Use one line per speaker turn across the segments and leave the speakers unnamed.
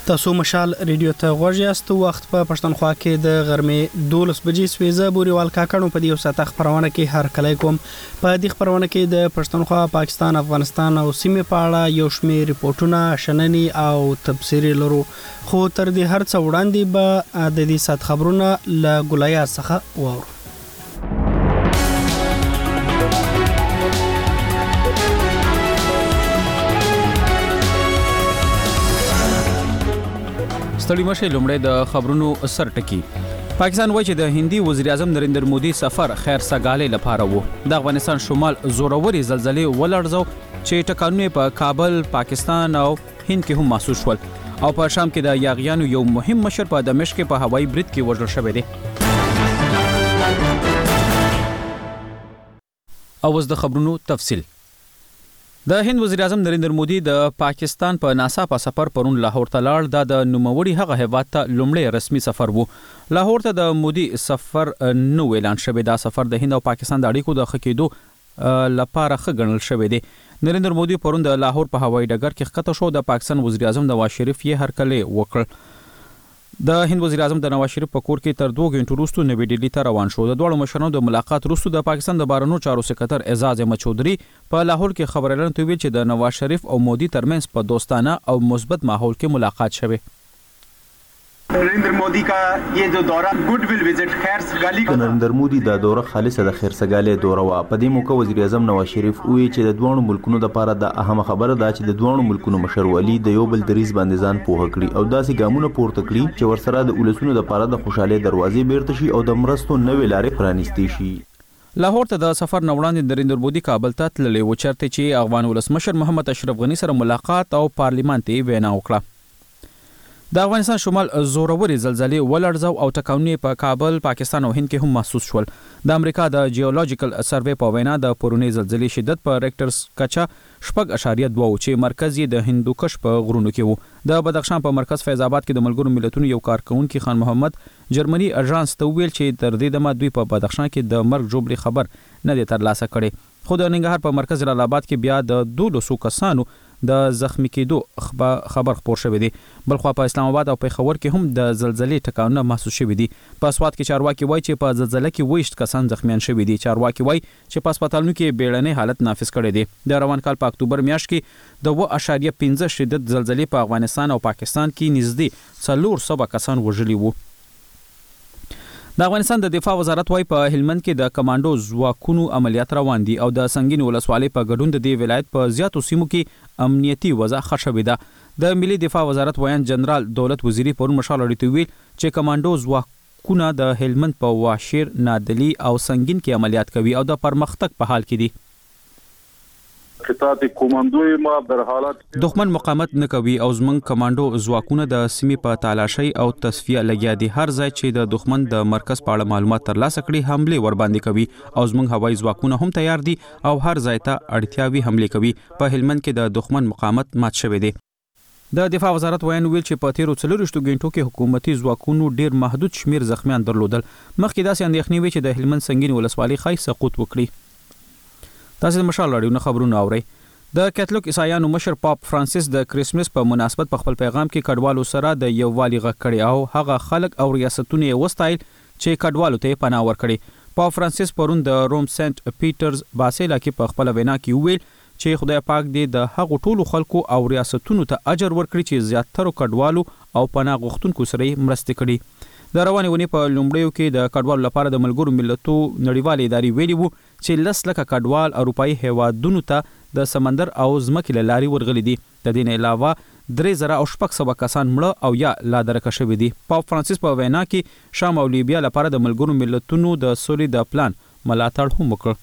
تاسو مشال ریډیو ته غوږ یاست. وخت په پښتونخوا کې د غرمې 12 بجې سویزه بوريوال کاکړو په دې وساته خبرونه کې هر کله کوم په دې خبرونه کې د پښتونخوا، پاکستان، افغانستان او سیمې په اړه یو شمېر ریپورتونه، شننې او تبصرې لرو. خو تر دې هر څه وړاندې به د دې سات خبرونه له ګولیا څخه واورو.
ستړي مشه لومړی د خبرونو سر ټکی. پاکستان وایي چې د هندي وزیر اعظم نریندر مودي سفر خیر سګالې لپاره وو. د افغانستان شمال زوروري زلزلې ولړزو چې ټکانونه په کابل، پاکستان او هند کې هم محسوس شول او په شام کې د یاغیانو یو مهم مشر په دمشق په هوایي برید کې وژل شوی دی. اوس د خبرونو تفصیل. د هند وزیر اعظم نریندر مودي د پاکستان په ناڅاپه سفر پرون لاهور ته لاړ. د نوموړي هغه هیواد ته لومړی رسمي سفر وو. لاهور ته د مودي سفر نو اعلان شوی. دا سفر د هند او پاکستان د اړیکو د ښه کېدو لپاره ښه ګڼل شوی دی. نریندر مودي پرون د لاهور په هوایي ډګر کې ښکته شو. د پاکستان وزیر اعظم نواز شریف یې هرکلی وکړ. د هند وزیر اعظم د نواز شریف په کور کې تر 2 غنټو وروسته نوې ډیلی ته روان شو. د دوه مشرانو د ملاقات وروسته د پاکستان د بهرنیو چارو سکرټر اعزاز احمد چودھری په لاهور کې خبرونه ویل چې د نواز شریف او مودي ترمنځ په دوستانه او مثبت ماحول کې ملاقات شوه.
نریندر مودی کا یہ جو دورہ گڈ ول وزٹ خیر سګالي کا
نریندر مودی دا دوره خالصه د خیر سګالي دوره وا. په دې موقع وزیر اعظم نواز شریف وی چې د دوه ملکونو لپاره د اهم خبره ده چې د دوه ملکونو مشرولي د یو بل دریز باندې ځان پوهه کړي او داسې ګامونه پورته کړي چې ورسره د ولسونو لپاره د خوشاله دروازې بیرته شي او د مرستو نوې لارې پرانیستي شي.
لاهور ته د سفر نوړاندې نریندر مودي کابل ته تللی و چرته چې افغان ولسمشر محمد اشرف غنی سره ملاقات او پارلیمان ته وینا وکړه. د افغانستان شمال زوروري زلزلې ولړزو او ټکانونه په کابل، پاکستان او هند کې هم محسوس شول. د امریکا د جیولوجیکل سروې په وینا د پرونی زلزلې شدت په ریکټر کچا 6.2 چې مرکز یې د هندوکش په غرونو کې وو. د بدخشان په مرکز فیض آباد کې د ملګرو ملتونو یو کارکونکي خان محمد جرمني اژانس ته ویل چې تر دې دمه دوی په بدخشان کې د مرګ جوړې خبر نه دی ترلاسه کړي. خو د ننګرهار په مرکز جلال آباد کې بیا د 200 کسانو د زخمی کېدو خبر خبر شوی دی. بلخوا په اسلام آباد او پیښور کې هم د زلزلې ټکانونه محسوس شوي دي. په سوات کې چارواکي وایي چې په زلزلې کې 20 کسان زخمیان شوي دي. چارواکي وایي چې په هسپتالونو کې بیړنی حالت نافذ کړی دی. د روان کال په اکتوبر میاشت کې د 1.15 شدت زلزلې په افغانستان او پاکستان کې نږدې 400 کسان وژلي وو. د افغانستان د دفاع وزارت وايي په هلمند کې د کمانډو ځواکونو عملیات روان دي او د سنگین ولسوالۍ په ګډون د دې ولایت په زیاتو سیمو کې امنیتي وضع ښه شوې ده. د ملي دفاع وزارت وایي جنرال دولت وزیری پرون مشال اړیته ویل چې کمانډو ځواکونه د هلمند په واشیر، نادلی او سنگین کې عملیات کوي او د پرمختګ په حال کې دي. دښمن مقاومت نه کوي او زموږ کمانډو ځواکونه د سیمې په تالاشۍ او تصفیه لګیا دي. هر ځای چې د دښمن د مرکز په اړه معلومات ترلاسه کړي حمله ور باندې کوي او زموږ هوایي ځواکونه هم تیار دي او هر ځای ته اړتیاوي حمله کوي. په هلمند کې د دښمن مقاومت مات شوی دی. د دفاع وزارت ویل چې په تیرو 4 غنټو کې حکومتي ځواکونو ډیر محدود شمیر زخمیان درلودل. مخکې داسې اندېښنې وي چې د هلمند سنگین ولسوالۍ خای سقوط وکړي. تاسو د مشال اړیونه خبرونه اورئ. د کاتولیک عیسایانو مشر پاپ فرانسیس د کریسمس په مناسبت په خپل پیغام کې کډوالو سره د یووالي غږ کړی او هغه خلک او ریاستونه یې وستایل چې کډوالو ته پناه ورکړي. پاپ فرانسیس پرون د روم سنت پیټرز باسیلا کې په خپل وینا کې ویل چې خدای پاک دې د هغو ټولو خلکو او ریاستونو ته اجر ورکړي چې زیاتره کډوالو او پناه غوښتونکو سره مرسته کړي. د روانې ونې په لومړیو کې د کډوالو لپاره د ملګرو ملتونو نړیوالې ادارې ویلي وو چې 10 لکه کډوال اروپایي هیوادونو ته د سمندر او ځمکې له لارې ورغلي دي. د دې نه علاوه 3000 کسان مړه او یا لا درکه شوي دي. پاپ فرانسیس په وینا کې شام او لیبیا لپاره د ملګرو ملتونو د سولې د پلان ملاتړ هم وکړ.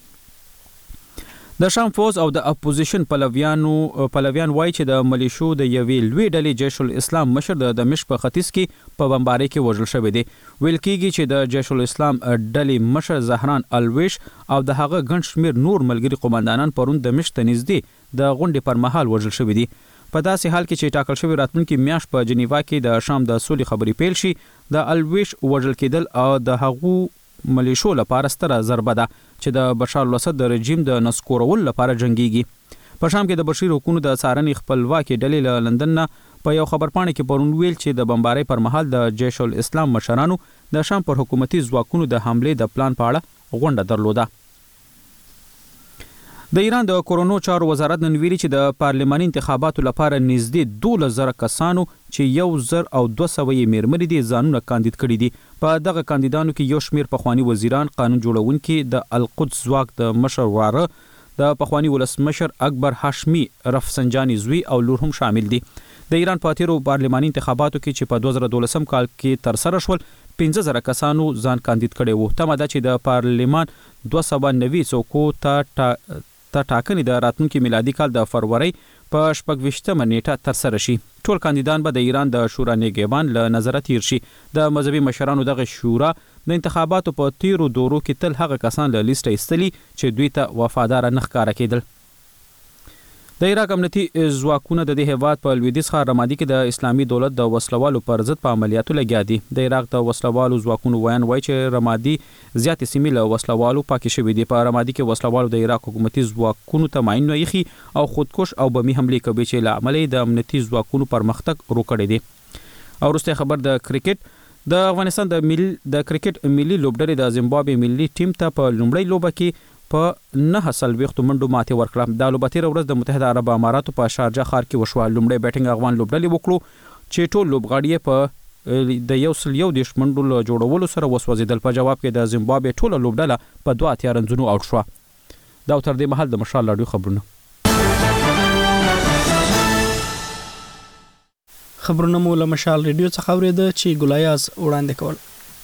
د شام فوز او د اپوزیشن پلویان وایي چې د ملیشو د یوې لوی ډلې جیش الاسلام مشر د دمشق په ختیځ کې په بمبارۍ کې وژل شوی دی. ویل کېږي چې د جیش الاسلام ډلې مشر زهران الویش او د هغه ګڼ شمېر نور ملګري قومندانان پرون دمشق ته نږدې د غونډې پر مهال وژل شوي دي. په داسې حال کې چې ټاکل شوی راتلونکي میاشت په جنیوا کې د شام د سولې خبرې پیل شي، د الویش وژل کېدل او د هغو ملیشو لپاره ستره ضربه ده چې د بشار الاسد د رژیم د نسکورولو لپاره جنگيږي. په شام کې د بشیر حکومت د څارنې خپلواکي ډلې له لندن نه په یو خبرپاڼه کې پرون ویل چې د بمبارۍ پر مهال د جیش الاسلام مشرانو د شام پر حکومتي ځواکونو د حملې د پلان په اړه غونډه درلوده. د ایران د کورونو چارو وزارت نن ویلي چې د پارلماني انتخاباتو لپاره نږدې 12,000 کسانو چې 1,200 یې میرمنې دي ځانونه کاندید کړي دي. په دغه کاندیدانو کې یو شمیر پخوانی وزیران، قانون جوړونکي، د القدس ځواک د مشر واره، د پخوانی ولسمشر اکبر هاشمي رفسنجاني زوی او لور هم شامل دي. د ایران په تیرو پارلماني انتخاباتو کې چې په 2012 کال کې تر سره شول 15,000 کسانو ځان کاندید کړي وو. تمه ده چې د پارلمان 290 څوکو ته ټاکنې د راتلونکي میلادي کال د فروری په 26 نیټه تر سره شي. ټول کاندیدان به د ایران د شورا نگهبان له نظره تیر شي. د مذهبي مشرانو دغه شورا د انتخاباتو په تیرو دورو کې تل هغه کسان له لیسټه ایستلي چې دوی ته وفادار نه ښکاره کېدل. د عراق امنیتي ځواکونه د دې هیواد په لویدیځ ښار رمادي کې د اسلامي دولت د وسلوالو پر ضد په عملیاتو لګیا دي. د عراق د وسلوالو ځواکونو وایي چې رمادي زیاتې سیمې له وسلوالو پاکې شوې دي. په رمادي کې وسلوالو د عراق حکومتي ځواکونو ته ماینونه ایښي او خودکش او بمي حملې کوي چې له امله د امنیتي ځواکونو پرمختګ ورو کړی دی. او وروسته خبر د کرکټ د افغانستان د کرکټ ملي لوبډلې د زیمبابوې ملي ټیم ته په لومړۍ لوبه کې په 9 منډو ماتې ورکړه. دا لوبه تېره ورځ د متحده عرب اماراتو په شارجه ښار کې وشوه. لومړی بیټینګ افغان لوبډلې وکړو چې ټول لوبغاړي په د 110 منډو له جوړولو سره وسوځېدل. په جواب کې د زیمبابوې ټوله لوبډله په 2 رنزونو آوټ شوه. دا تر دې مهال د مشال راډیو
خبرونه مو له مشال ریډیو څخه اورېده چې ګلایاز وړاندې کول.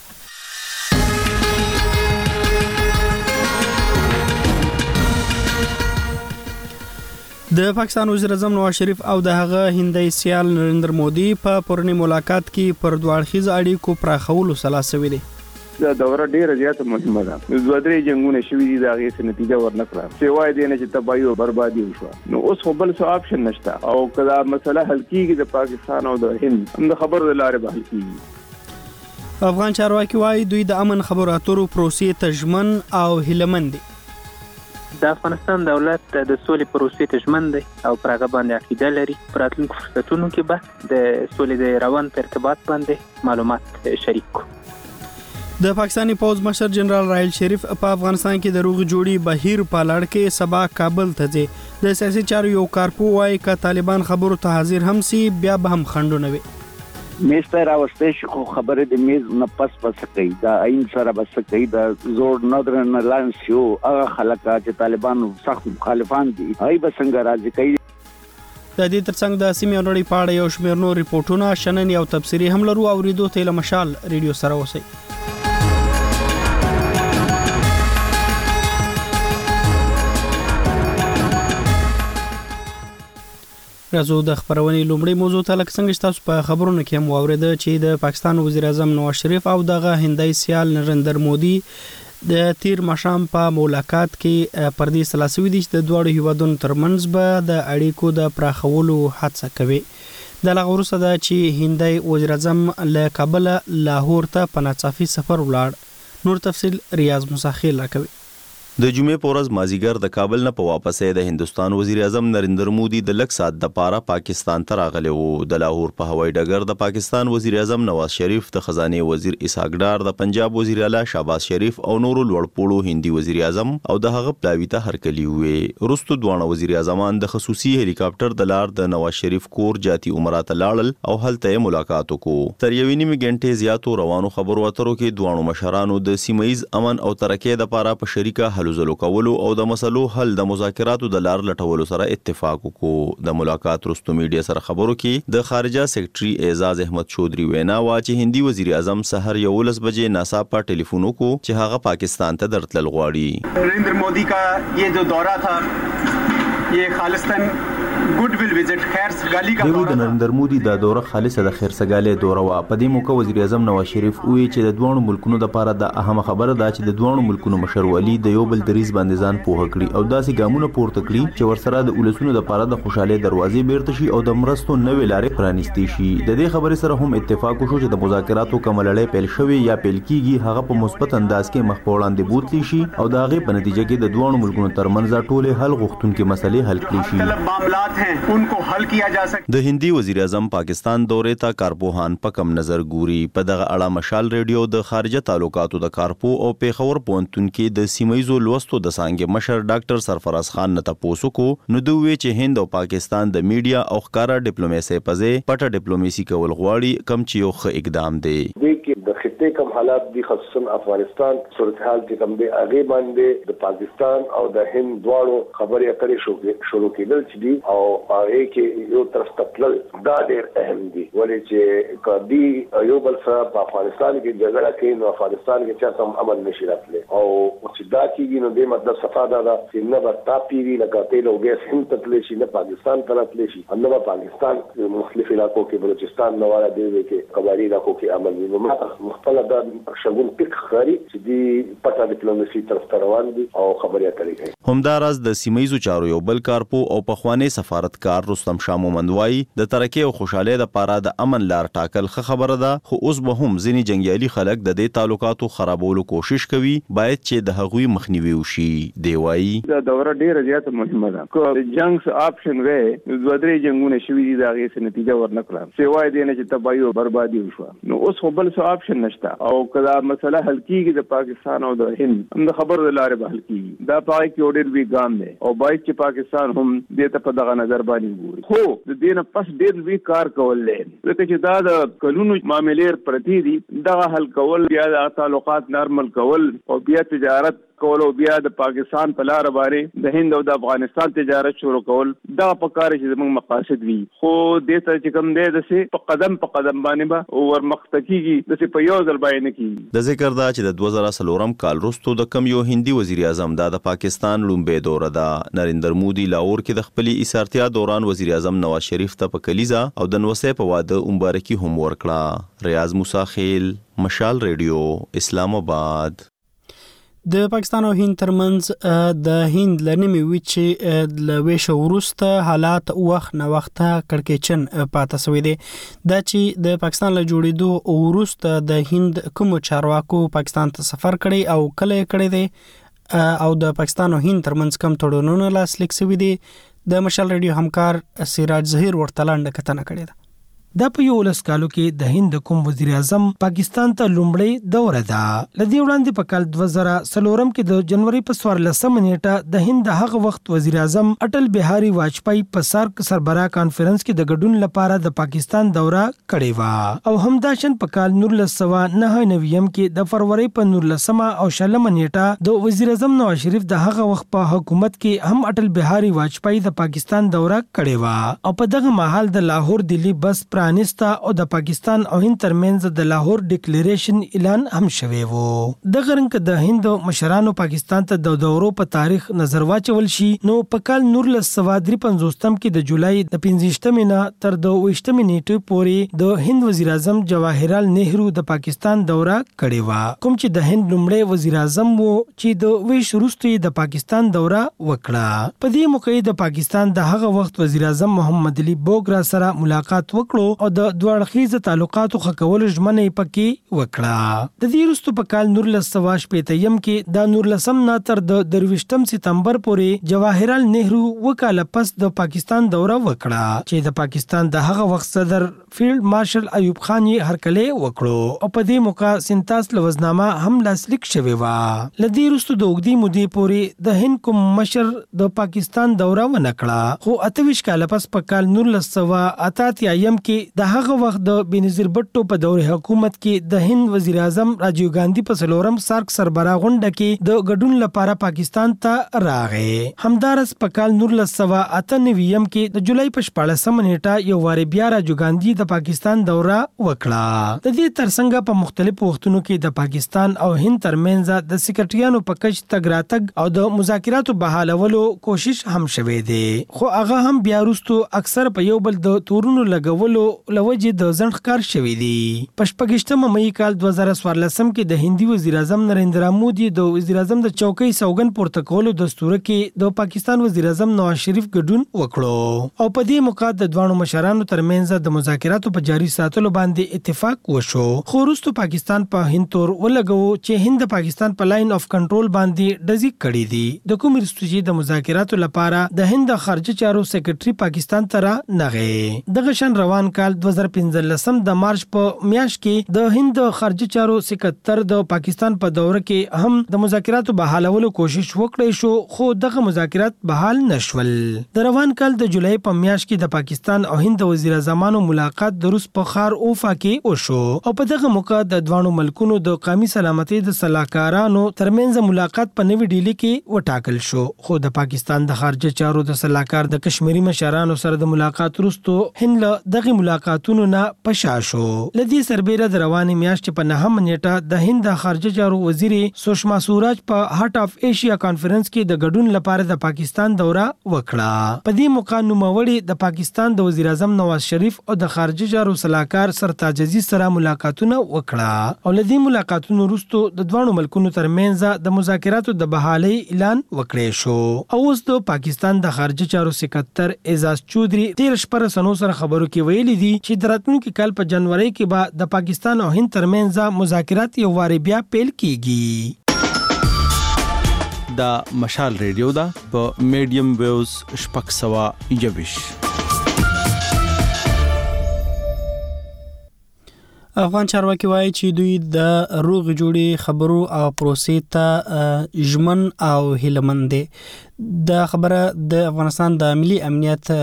د پاکستان وزیر اعظم نواز شریف او د هغه هندي سیال نریندر مودي په پرونی ملاقات کې پر دوه اړخیزو اړیکو پراخولو سلا شوې دي.
دا دوره ډیره زیاته مهمه ده. دوه درې جنگونه شوي دي، دا غي څه نتیجه ورنکړه. سیوای دی نه چې تباہي او بربادي وشو. نو اوس خو بل څه آپشن نشته او کله مسله حل کیږي د پاکستان او د هند هم د خبرو لارې به حل کیږي.
افغان چارواکي وايي دوی د امن خبرو اترو پروسې ته ژمن او هیلهمند دي.
د افغانستان دولت د سولې پروسې ته ژمن دی او پر هغه باندې عقیده لري. پر راتلونکو فرصتونو کې به د سولې د روان په ارتباط باندې معلومات شریک کړو.
د پاکستاني پوځ مشر جنرال راحیل شریف په افغانستان کې د روغ جوړي بهیر په لړ کې سبا کابل ته ځي. د سیاسي چارو یو کارپو وايي ک طالبان خبرو ته حاضر هم سي بیا به هم خندونه وي.
میسته راوستې شو خبره د میز نه پس کوي. دا عین سره بس کوي. دا زور نادرن لانس یو هغه خلک چې طالبان سخت مخالفان دي هغه به څنګه راځي کوي.
د دې ترڅنګ د سیمې نړۍ په اړه یو شمېر نور ریپورتونه شنن یو تفسیری هم لرو او ریډیو ته مشال ریډیو سره اوسئ. راځو د خبرونې لومړی موضوع ته لکه څنګه تاسو په خبرونو کې هم واورېده چې د پاکستان وزیر اعظم نواز شریف او دغه هندي سیال نریندر مودي د تیر ماښام په ملاقات کې پر دې سلاسوي دي چې د دوه هیوادونو ترمنځ به د اړیکو د پراخولو هڅه کوي. د لغه وروسته دا چې هندي وزیر اعظم له کابل لاهور ته په ناڅاپي سفر ولاړ. نور تفصیل ریاض مساخیل راکوي.
د جمعې په ورځ مازیګر د کابل نه په واپسې د هندستان وزیر اعظم نریندر مودي د لږ ساعت د پاره پاکستان ته راغلی وو. د لاهور په هوایي ډګر د پاکستان وزیر اعظم نواز شریف، د خزانه وزیر اسحاق ډار، د پنجاب وزیر اعلی شهباز شریف او نورو لوړپوړو هندي وزیر اعظم او د هغه پلاوی ته هرکلی وې. وروسته دوه وزیر اعظمان د خصوصي هلیکاپټر د لار د نواز شریف کور جاتی عمرات لاړل او هلته ملاقات وکړو. تر یوې نیمې غنټې زیاتو روانو خبرو اترو کې دوه مشرانو د سیمایي امن او ترقۍ د لپاره په شریکه هلو ځلو کولو او د مسلو حل د مذاکراتو د لار لټولو سره اتفاق وکړو. د ملاقات وروسته میډیا سره خبرو کې د خارجه سیکرټري اعزاز احمد چودري وینا وا چې هندي وزیر اعظم سحر 11 بجې ناصاپه ټلیفون وکړو چې هغه پاکستان ته درتلل غواړي.
नरेंद्र मोदी का ये जो दौरा था ये खालिस्तान गुडविल विजिट खैर सगाली का
दौरा. د نریندر مودي دا دوره خالصه د خیر سګالې دوره وا. په دې موقع وزیر اعظم نواز شریف وی چې د دوه ملکونو د لپاره د اهم خبره ده چې د دوه ملکونو مشرولي د یو بل دریز باندې ځان پوهه کړي او داسې ګامونه پورته کړي چې ورسره د ولسونو د لپاره د خوشاله دروازې بیرته شي او د مرستو نوې لارې پرانیستي شي. د دې خبرې سره هم اتفاق وشو چې د مذاکراتو کوم لړۍ پیل شوی یا پیل کیږي هغه په مثبت انداز کې مخ په وړاندې بوتلی شي او د هغې په نتیجه کې د دوه ملکونو ترمنځ ټولې حل غوښتونکې مسلې حل کړي شي.
मामलात हैं उनको हल किया जा सके।
د هندي وزیر اعظم پاکستان دورې ته کارپوهان په کم نظر ګوري. په دغه اړه مشال ریډیو د خارجه تعلقاتو د کارپو او پیښور پوهنتون کې د سیمایزو لوستو د څانګې مشر ډاکټر سرفراز خان نه تاسو کو نو دوی چې هند او پاکستان د میډیا او ښکارا ډیپلوماسي په ځای پټه ډیپلوماسي کول غواړي کم چې یو ښه اقدام دی.
د خطې کوم حالات دي خصوصا افغانستان صورتحال چې کوم دی هغه باندې د پاکستان او د هند دواړو خبرې اترې شروع کېدل چې دي او هغه کې یو طرف تپل دا ډېر اهم دي ولې چې کدي یو بل سره په افغانستان کې جګړه کوي نو افغانستان کې چې کوم عمل نشي راتلی او چې دا کېږي نو د مطلب صفا دا چې نه به تاپیری لکه تیل او ګیس هم تتلی شي نه پاکستان ته راتلی شي نه به پاکستان مختلف علاقو کې بلوچستان نواره دی کې قبایلی علاقو کې عمل وي نو مختلف دا شګون پک خاري چې دی پټه ډیپلوماسي طرف ته روان دي او خبرې اترې کوي.
همداراز د سیمایزو چارو یو بل کارپو او پخوانی سفارتکار رستم شاه مومندوای د ترقی او خوشاله د پاره د امن لار ټاکل خبره ده خو اوس به هم ځینی جنگیالي خلک د دې تعلقاتو خرابولو کوشش کوي باید چې د هغوی مخنیوي وشي. دی وایي
دا دوره ډیره زیاته مهمه ده کو جنگس آپشن وې دوه درې جنگونه شوي دي دا غي نتیجه ورنکړه سیوای دی نه چې تباہي او بربادي وشو نو اوس خو بل څه آپشن نشته او کدا مسله حل کیږي د پاکستان او د هند هم د خبرو د لارې به حل کیږي دا پای کې اورډر وی ګام دی او باید چې پاکستان هم دې ته په دغه نظر باندې ګوري خو د دې نه پس ډېر وی کار کول لې ځکه چې دا د قانوني معاملې پرتی دي دغه حل کول بیا د تعلقات نارمل کول او بیا تجارت کول او بیا د پاکستان په لار باندې د هند او د افغانستان تجارت شروع کول دا په کار چې زموږ مقاصد وي خو دې ته چې کوم دی د سه په قدم باندې به ورمختکیږي د سه په یو ځل باندې کیږي.
د ذکر دا چې د 2003 کال وروسته د کم یو هندي وزیر اعظم د پاکستان لومبه دوره ده نریندر مودي لاهور کې د خپل ایثارتیا دوران وزیر اعظم نواز شریف ته په کلیزا او د نوسه په واده مبارکي هم ورکړه. ریاض موسی خیل مشال ریډیو اسلام آباد.
د پاکستان او هند ترمنځ د هند لنیمه وچې د ویش ورسته حالات وخت نه وخت کړکېچن پاتې شوې دي دا چې د پاکستان له جوړېدو ورسته د هند کوم چارواکو پاکستان ته سفر کړي او کله کړي دي او د پاکستان او هند ترمنځ کوم تړونونه لاسلیک شوي دي د مشال ریډیو همکار سراج ظهیر ورتلاند کتنه کړې ده.
دا په 11 کالو کې د هند کوم وزیر اعظم پاکستان ته لومړی دوره ده. لدی وړاندې په کال 2004 کې د جنوري په 14 نیټه د هند هغه وخت وزیر اعظم اټل بهاري واجپای په سارک سربراہ کانفرنس کې د ګډون لپاره د پاکستان دوره کړې و او همداشن په کال 1999 کې د فروری په 19 او 16 نیټه د وزیر اعظم نواز شریف د هغه وخت په حکومت کې هم اټل بهاري واجپای د پاکستان دوره کړې و او په دغه مهال د لاهور دلی بس پرانستا او د پاکستان او هند ترمنځ د لاهور ډیکلیریشن اعلان هم شوی وو. د غرنګ د هند مشرانو پاکستان ته د دورو په تاریخ نظر واچول شي نو په کال 1953 کې د جولای د 15 نه تر د 20 نیټې پورې د هند وزیر اعظم جواهرلال نهرو د پاکستان دوره کړې و کوم چې د هند لومړی وزیر اعظم وو چې د ویش وروسته د پاکستان دوره وکړه. په دې موقع د پاکستان د هغه وخت وزیر اعظم محمد علي بوګرا سره ملاقات وکړو او د دوړخیزه تعلقاتو خکول ژمنې پکې وکړه. د دې وروسته په کال 1985 کې د 19 نه تر د 23 سپتمبر پورې جواهرلال نهرو وکاله پس د پاکستان دوره وکړه چې د پاکستان د هغه وخت صدر فیلډ مارشل ایوب خان یې هرکلی وکړو او په دې موقع سنتاس لوزنامه هم لاسلیک شوی و. لدی وروسته د اوږدې مودې پورې د هند کوم مشر د پاکستان دوره ونکړه خو 28 کال پس په کال 1988 کې د هغه وخت د بینظیر بټو په دور حکومت کې د هند وزیر اعظم راجیو ګاندھی په سلورم سارک سربراہ غونډه کې د ګډون لپاره پاکستان ته راغی. همدارس په کال 1998 کې د جولای په 14 نیټه یو واری بیا راجیو ګاندھی د پاکستان دوره وکړه. د دې ترڅنګ په مختلفو وختونو کې د پاکستان او هند ترمنځ د سکرټریانو په کچ تګ راتګ او د مذاکراتو بحالولو کوشش هم شوه دی خو هغه هم بیا وروسته اکثر په یو بل د تورونو لګولو لوجې د ځنډ ښکار شوی دی. په 28 مې کال 2014 کې د هندي وزیر اعظم نریندرا مودي د وزیر اعظم د چوکۍ سوګند پورته کولو دستور کې د پاکستان وزیر اعظم نواز شریف ګډون وکړو او په دې موقع د دوه مشرانو ترمنځ د مذاکراتو په جاري ساتلو باندې اتفاق وشو. خو وروسته پاکستان په هند تور ولګو چې هند پاکستان په لاین اف کنټرول باندې ډزې کړې دي. د کوم رستوجي د مذاکراتو لپاره د هند خارجه چارو سیکریټري پاکستان ته نغې. دغه شان روان کال 2015 د مارچ په میاشت کې د هند خارجه چارو سکرټر د پاکستان په دوره کې هم د مذاکراتو بحالولو کوشش وکړی شو خو دغه مذاکرات بحال نشول. د روان کال د جولای په میاشت کې د پاکستان او هند وزیر اعظمانو ملاقات د روس په ښار اوفا کې وشو او په دغه موقع د دوه ملکونو د قومي سلامتۍ د صلاحکارانو ترمنځ ملاقات په نوې ډیلی کې وټاکل شو. خو د پاکستان د خارجه چارو د صلاحکار د کشمیری مشرانو سره د ملاقات وروسته هند له دغه ملاقاتونو نه پشا شو. لدی سربېره د روانې میاشتې په 9 نیټه د هند خارجه چارو وزیر سوشما سوراج په هارت اف ایشیا کانفرنس کې د ګډون لپاره د پاکستان دوره وکړه. په دې موقع نوموړي د پاکستان د وزیر اعظم نواز شریف او د خارجه چارو صلاحکار سرتاج عزیز سره ملاقاتونه وکړه او لدی ملاقاتونو وروسته د دوه ملکونو ترمنځ د مذاکراتو د بحالۍ اعلان وکړی شو. اوس د پاکستان د خارجه چارو سکرټر اعزاز چودري 13 شپه رسنیو سره خبرو کې ویلي دي چې د راتلونکي کال په جنوري کې به د پاکستان او هند ترمنځ مذاکرات یو واري بیا پیل کیږي.
دا مشال ریډیو دا په میډیم ویوز 621.
افغان چارواکي وایي چې دوی د روغ جوړې خبرو او پروسې ته ژمن او هیلهمند دي. دا خبره د افغانستان د ملي امنیت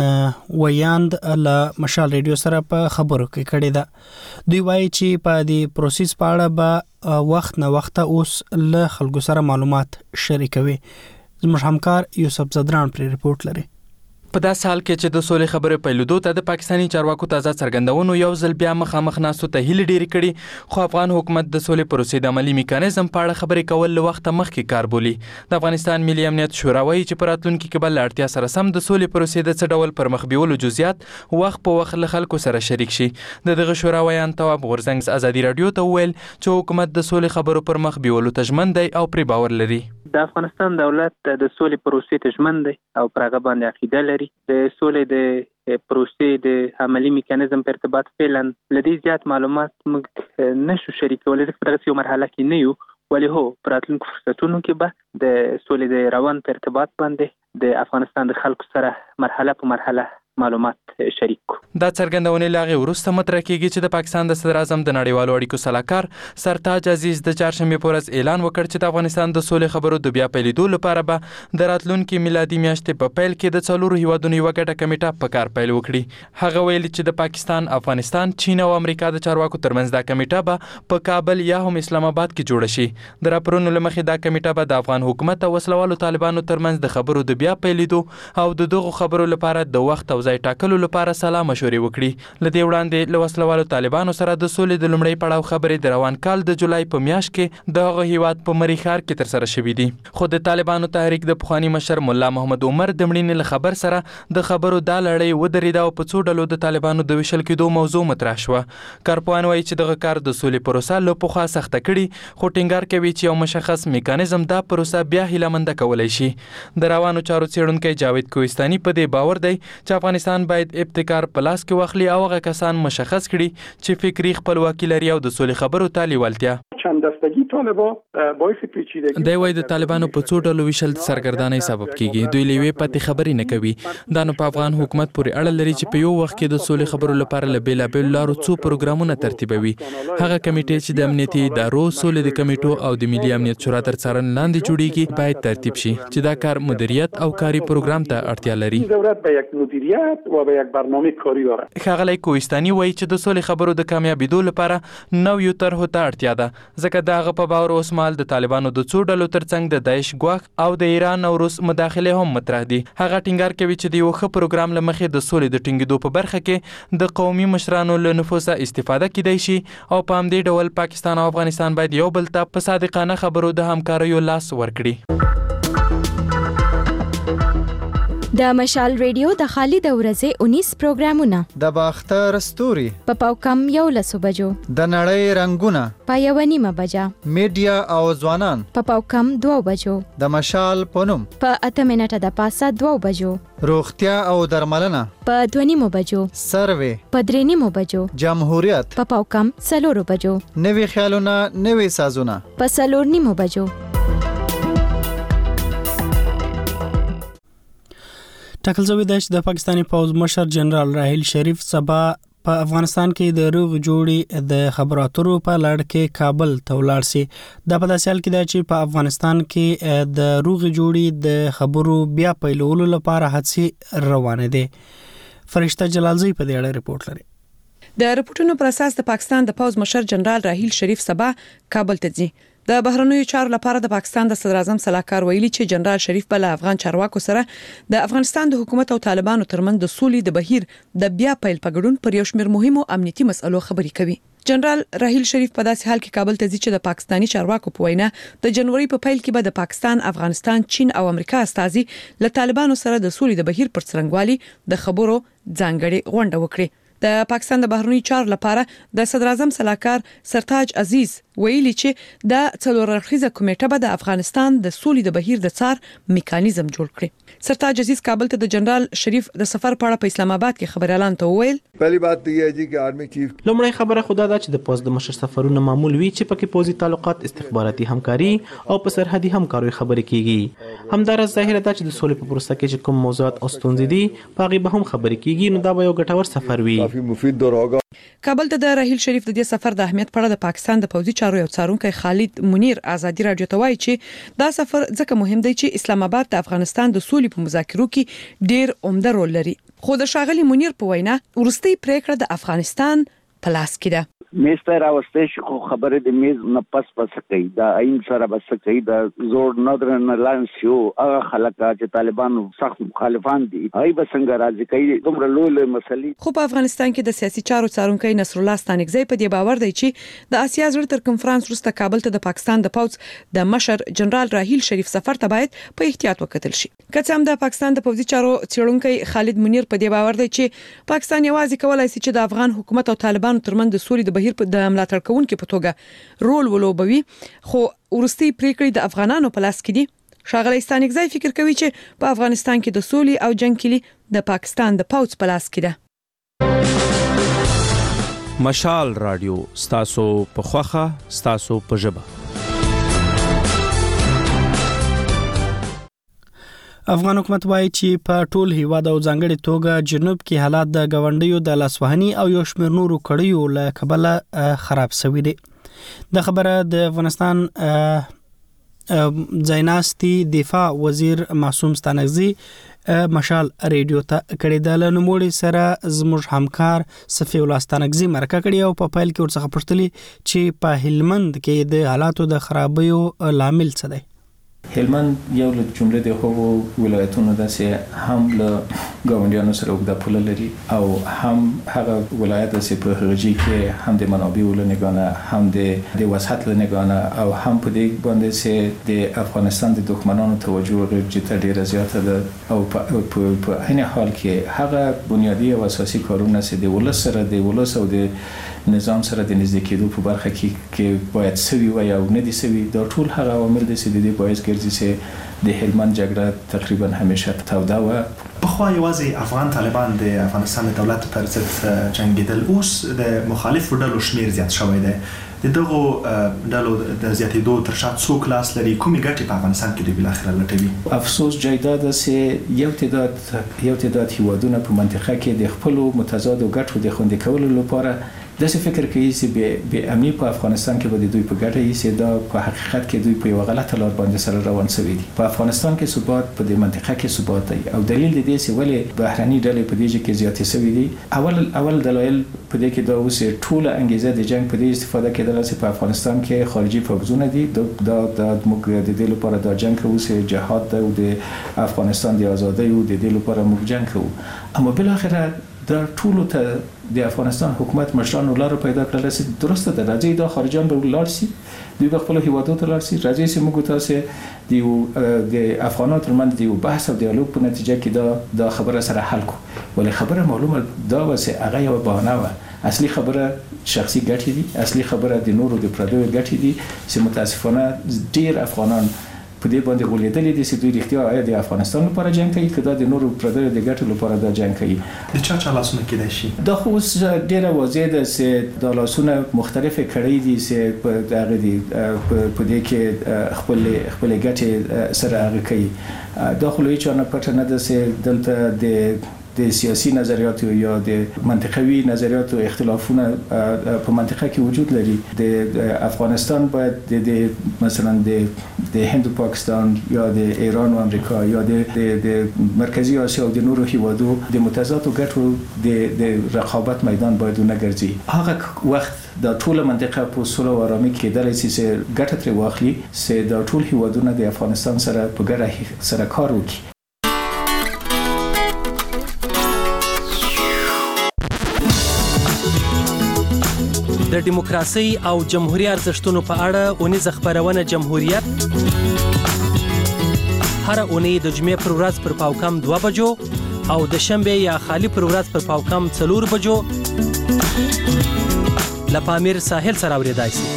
ویاند له مشال ریډیو سره په خبرو کې کړې ده. دوی وایي چې په دې پروسس په اړه به وخت نه وخت اوس له خلکو سره معلومات شریکوي. زموږ همکار یوسف زدران پر ریپورت لري.
په داسې حال کې چې د سولې خبرې پیلېدو ته د پاکستاني چارواکو تازه څرګندونو یو ځل بیا مخامخ ناستو ته هیلې ډېرې کړي، خو افغان حکومت د سولې پروسې د عملي میکانیزم په اړه خبرې کول له وخته مخکې کار بولي. د افغانستان ملي امنیت شورا وایي چې په راتلونکي کې به له اړتیا سره سم د سولې پروسې د څه ډول پرمخ بیولو جزئیات وخت په وخت له خلکو سره شریک شي. د دغه شورا ویان تواب غورځنګ ازادي رادیو ته وویل چې حکومت د سولې خبرو پرمخ بیولو ته ژمن دی او پرې باور لري.
د افغانستان دولت د سولې پروسې ته ژمن دی او پر هغه باندې عقیده لري. د سولې د پروسې د عملي میکانیزم په ارتباط فعلا لدی زیات معلومات موږ نشو شریکولی، ځکه په دغسې یو مرحله کې نه یو. ولې هو په راتلونکو فرصتونو کې به د سولې د روان په ارتباط باندې د افغانستان د خلکو سره مرحله په مرحله معلومات شریک کو.
دا څرګندونې لاغي وروسته مطرح کیږي چې د پاکستان د صدر اعظم د نړیوالو اړیکو صلاحکار سرتاج عزیز د چهارشنبه په ورځ اعلان وکړ چې د افغانستان د سولې خبرو د بیا پیلېدو لپاره به د راتلونکي میلادي میاشتې په پیل کې د څلورو هیوادونو یوه ګډه کمیټه په کار پیل وکړي. هغه ویلي چې د پاکستان، افغانستان، چین او امریکا د چارواکو ترمنځ دا کمیټه به په کابل یا هم اسلام آباد کې جوړه شي. د راپورونو له مخې دا کمیټه به د افغان حکومت او وسلوالو طالبانو ترمنځ د خبرو د بیا پیلېدو او د دغو خبرو لپاره د وخت او ځای ټاکلو لپاره سلا مشورې وکړي. لدې وړاندې له وسلوالو طالبانو سره د سولې د لومړۍ پړاو خبرې د روان کال د جولای په میاشت کې د هغه هیواد په مری ښار کې ترسره شوې دي. خو د طالبانو تحریک د پخواني مشر مولا محمد عمر د مړینې له خبر سره د خبرو دا لړۍ ودرېده او په څو ډلو د طالبانو د ویشل کېدو موضوع مطرح شوه. کارپوهان وایي چې دغه کار د سولې پروسه له پخوا سخته کړي، خو ټینګار کوي چې یو مشخص میکانیزم دا پروسه بیا هیلهمنده کولی شي. د روانو چارو څېړونکی جاوید کوهستاني په دې باور دی چې افغانستان باید ابتکار په لاس کې واخلي او هغه کسان مشخص کړي چې فکري خپلواکي لري او د سولې خبرو ته لیوالتیا. دی وایي د طالبانو په څو ډلو ویشل سرګردانۍ سبب کیږي. دوی له یوې پاتې خبرې نه کوي. دا نو په افغان حکومت پورې اړه لري چې په یو وخت کې د سولې خبرو لپاره له بېلابېلو لارو څو پروګرامونه ترتیبوي. هغه کمیټې چې د امنیتي ادارو، سولې د کمیټو او د ملي امنیت شورا تر څارنې لاندې جوړیږي باید ترتیب شي چې دا کار مدیریت او کاري پروګرام ته اړتیا لري. ښاغلی کوهستاني وایي چې د سولې خبرو د کامیابېدو لپاره نویو طرحو ته اړتیا ده، ځکه د هغه په باور اوس مهال د طالبانو د څو ډلو ترڅنګ د داعش ګواښ او د ایران او روس مداخلې هم مطرح دي. هغه ټینګار کوي چې د یو ښه پروګرام له مخې د سولې د ټینګېدو په برخه کې د قومي مشرانو له نفوذه استفاده کیدای شي او په همدې ډول پاکستان او افغانستان باید یو بل ته په صادقانه خبرو د همکاریو لاس ورکړي.
د مشال ریډیو د خالد ورځې 19 پروګرامونه
د باختر ستوري
په پاوکم 11 بجو
د نړۍ رنگونه
په 1:30 بجا
میډیا او ځوانان
په پاوکم 2 بجو
د مشال پونم
په 8 منټه د پاسه 2 بجو
روغتیا او درملنه
په 2:30 بجو
سروې
په 3:30 بجو
جمهوریت
په پاوکم 4 بجو
نوي خیالونه نوي سازونه
په 4:30 بجو
ټاکل شوی دی چې د پاکستاني پوځ مشر جنرال راحیل شریف سبا په افغانستان کې د روغ جوړې د خبرو اترو په لړ کې کابل ته ولاړ شي. دا په داسې حال کې دی چې په افغانستان کې د روغ جوړې د خبرو بیا پیلولو لپاره هڅې روانې دي. فرشته جلالزی په دې اړه ریپورت لري.
د رپورټونو پر اساس د پاکستان د پوځ مشر جنرال راحیل شریف سبا کابل ته ځي. د بهرنیو چارو لپاره د پاکستان د صدر اعظم صلاحکار ویلي چې جنرال شریف بل افغان چارواکو سره د افغانستان د حکومت او طالبانو ترمنځ د سولې د بهیر د بیا پیل پګړون پر یو شمېر مهمو امنیتي مسلو خبرې کوي. جنرال راحیل شریف په داسې حال کې کابل ته ځي چې د پاکستانی چارواکو په وینا د جنوري په پیل کې به د پاکستان، افغانستان، چین او امریکا استازي له طالبانو سره د سولې د بهیر پر څرنګوالي د خبرو ځانګړي غونډه وکړي. د پاکستان د بهرنیو چارو لپاره د صدر اعظم صلاحکار سرتاج عزیز ویلي چې د څلور اړخیزه کمیټه به د افغانستان د سولې د بهیر د څار میکانیزم جوړ کړي. سرتاج عزیز کابل ته د جنرال شریف د سفر په اړه په اسلام آباد کې خبر اعلان ته وویل.
پہلی بات یہ ہے جی کہ آرمی چیف
لومړی خبره خدا دا چې د پوز د مشر سفرونه معمول وي چې پکې پوزي تعلقات، استخباراتي همکاري او په سرحدي همکاري خبرې کیږي. همدارس ظاهره ده چې د سولې په پروسه کې چې کوم موضوعات او ستونزې دي پاغي به هم خبرې کیږي، نو دا به یو ګټور سفر وي.
کافی مفید دور ہوگا.
کابل ته د راحیل شریف د دې سفر د اهمیت په اړه د پاکستان د پوځي چارو یو څارونکی خالد منیر آزادي رادیو ته وایي چې دا سفر ځکه مهم دی چې اسلام آباد د افغانستان د سولې په مذاکرو کې ډیر عمده رول لري. خو د شاغلي منیر په وینا ورستۍ پریکړه د افغانستان په لاس کې ده.
میز ته راوستې شو خبره د میز نه پس کوي دا عین سره بس کوي دا زور نادرن لانس یو هغه خلک چې طالبانو سخت مخالفان دي هاي بسنګ راځي کوي دومره لوی مسلې.
خو په افغانستان کې د سیاسي چارو څارونکي نصر الله ستانکزی په دې باور دی چې د آسیا زړه تر کنفرانس وروسته کابل ته د پاکستان د پوځ د مشر جنرال راحیل شریف سفر ته باید په احتیاط وکتل شي. که څه هم د پاکستان د پوځي چارو څارونکي خالد منیر په دې باور دی چې پاکستان یوازې کولای شي چې د افغان حکومت او طالبانو ترمنځ د سولې د بهیر د ملاتړ کوونکو په توګه رول ولوبوي، خو ورستۍ پریکړې د افغانانو په لاس کې دي. شاغلی ستانکزی فکر کوي چې په افغانستان کې د سولې او جنگ کلی د پاکستان د پوځ په لاس کې ده.
مشال رادیو ستاسو په خوخه ستاسو په ژبه.
افغان حکومت وایي چې په ټول هیواد او ځانګړي توګه جنوب کې حالات د غونډیو د لاسوهني او یو شمېر نورو کړیو له کبله خراب شوي دي. د خبره د افغانستان ځایناستي دفاع وزیر معصوم ستانکزی مشال ریډیو ته کړي د لنموړي سره زموږ همکار صفی الله ستانکزی مرکه کړي او په فایل کې ورڅخه پوښتنه چې په هلمند کې د حالاتو د خرابیو لامل څه دی.
هلمند یو له جمله د هغو ولایتونو ده چې هم له ګاونډیانو سره اوږده پوله لري او هم هغه ولایت ده چې په هغه ځای کې هم د منابعو له نګانه هم د وسعت له نګانه او هم په دې باندې چې د افغانستان د دښمنانو توجه جته ډیره زیاته ده او په عین حال کې هغه بنیادی او اساسي کارونه چې د ولس سره د ولس او د نظام سره د نږدې کېدو په برخه کې باید سوي وي او نه دي سوي، دا ټول هغه عوامل دي چې د دې باعث ګرځي چې د هلمند جګړه تقریبا همیشه توده وه.
پخوا یوازې افغان طالبان د افغانستان د دولت پر ضد جنګېدل، اوس د مخالفو ډلو شمیر زیات شوی دی. د دغو ډلو د زیاتېدو تر شا څوک لاس لري؟ کومې ګټې په افغانستان کې دوی بالاخره لټوي؟
افسوس جای دا ده چې یو تعداد هیوادونه په منطقه کې د خپلو متضادو ګټو د خوندي کولو لپاره داسې فکر کوي چې به امني په افغانستان کې به دوی په ګټه یې دا په حقیقت کې دوی په یو غلطه لار باندې سره روان شوي دي. په افغانستان کې ثبات په دې منطقه کې ثبات دی او دلیل د دې چې ولې بهرني ډلې په دې کې زیاتې شوي دي. اول دلایل په دې کې دا اوس ټوله انګیزه د جنگ په دې استفاده کېدل چې په افغانستان کې خارجي فوجونه دي. دا موږ د دې لپاره دا جنگ کوو چې جهاد ده او د افغانستان د ازادۍ او د دې لپاره موږ جنگ کوو. اما بل اخره دا ټولو ته د افغانستان حکومت مشرانو لار پیدا کړل چې درسته ده راځي دا خارجان به ولر سي دوی به خپل هیوادو ته لاړ سي راځي چې موږ تاسو د افغانانو ترمنځ د بحث او دیالوګ په نتیجه کې دا خبره سره حل کو ولې خبره معلومه دا وسه هغه یو بهانه و اصلي خبره شخصي ګټې دي اصلي خبره د نورو د پردیو ګټې دي چې متاسفانه ډیر افغانان په دې باندې غولېدلې دي چې دوی رښتیا آیا د افغانستان لپاره جنگ کوي که د نورو پردیو د ګټو لپاره دا جنگ کوي
د چا لاسونه کېدای شي
دا خو ډیره واضح ده چې د لاسونه مختلفه کړي دي چې په دغه دي په دې کې خپل ګټې سره هغه کوي دا خو هیڅ نه پټ نه ده چې دلته د سیاسي نظریاتو یا د منطقوي نظریاتو اختلافونه په منطقه کې وجود لري د افغانستان باید د مثلا د هند او پاکستان یا د ایران او امریکا یا د مرکزی آسیا او د نورو هیوادو د متضادو ګټو د رقابت میدان باید نه ګرځي هغه وخت د ټول منطقه په سولو او آرامۍ کې د لسیسه ګټه تر واخلي چې د ټول هیوادونو د افغانستان سره په ګډه سره کار وکړي
د دیموکراسي او جمهوریت ارزښتونو په اړه اونیزه خبرونه جمهوریت هر اونۍ د جمعې پر ورځ پر پاوکم 2 بجو او د شنبه یا خالی پر ورځ پر پاوکم 4 بجو لپامیر ساحل سره اوریدای شي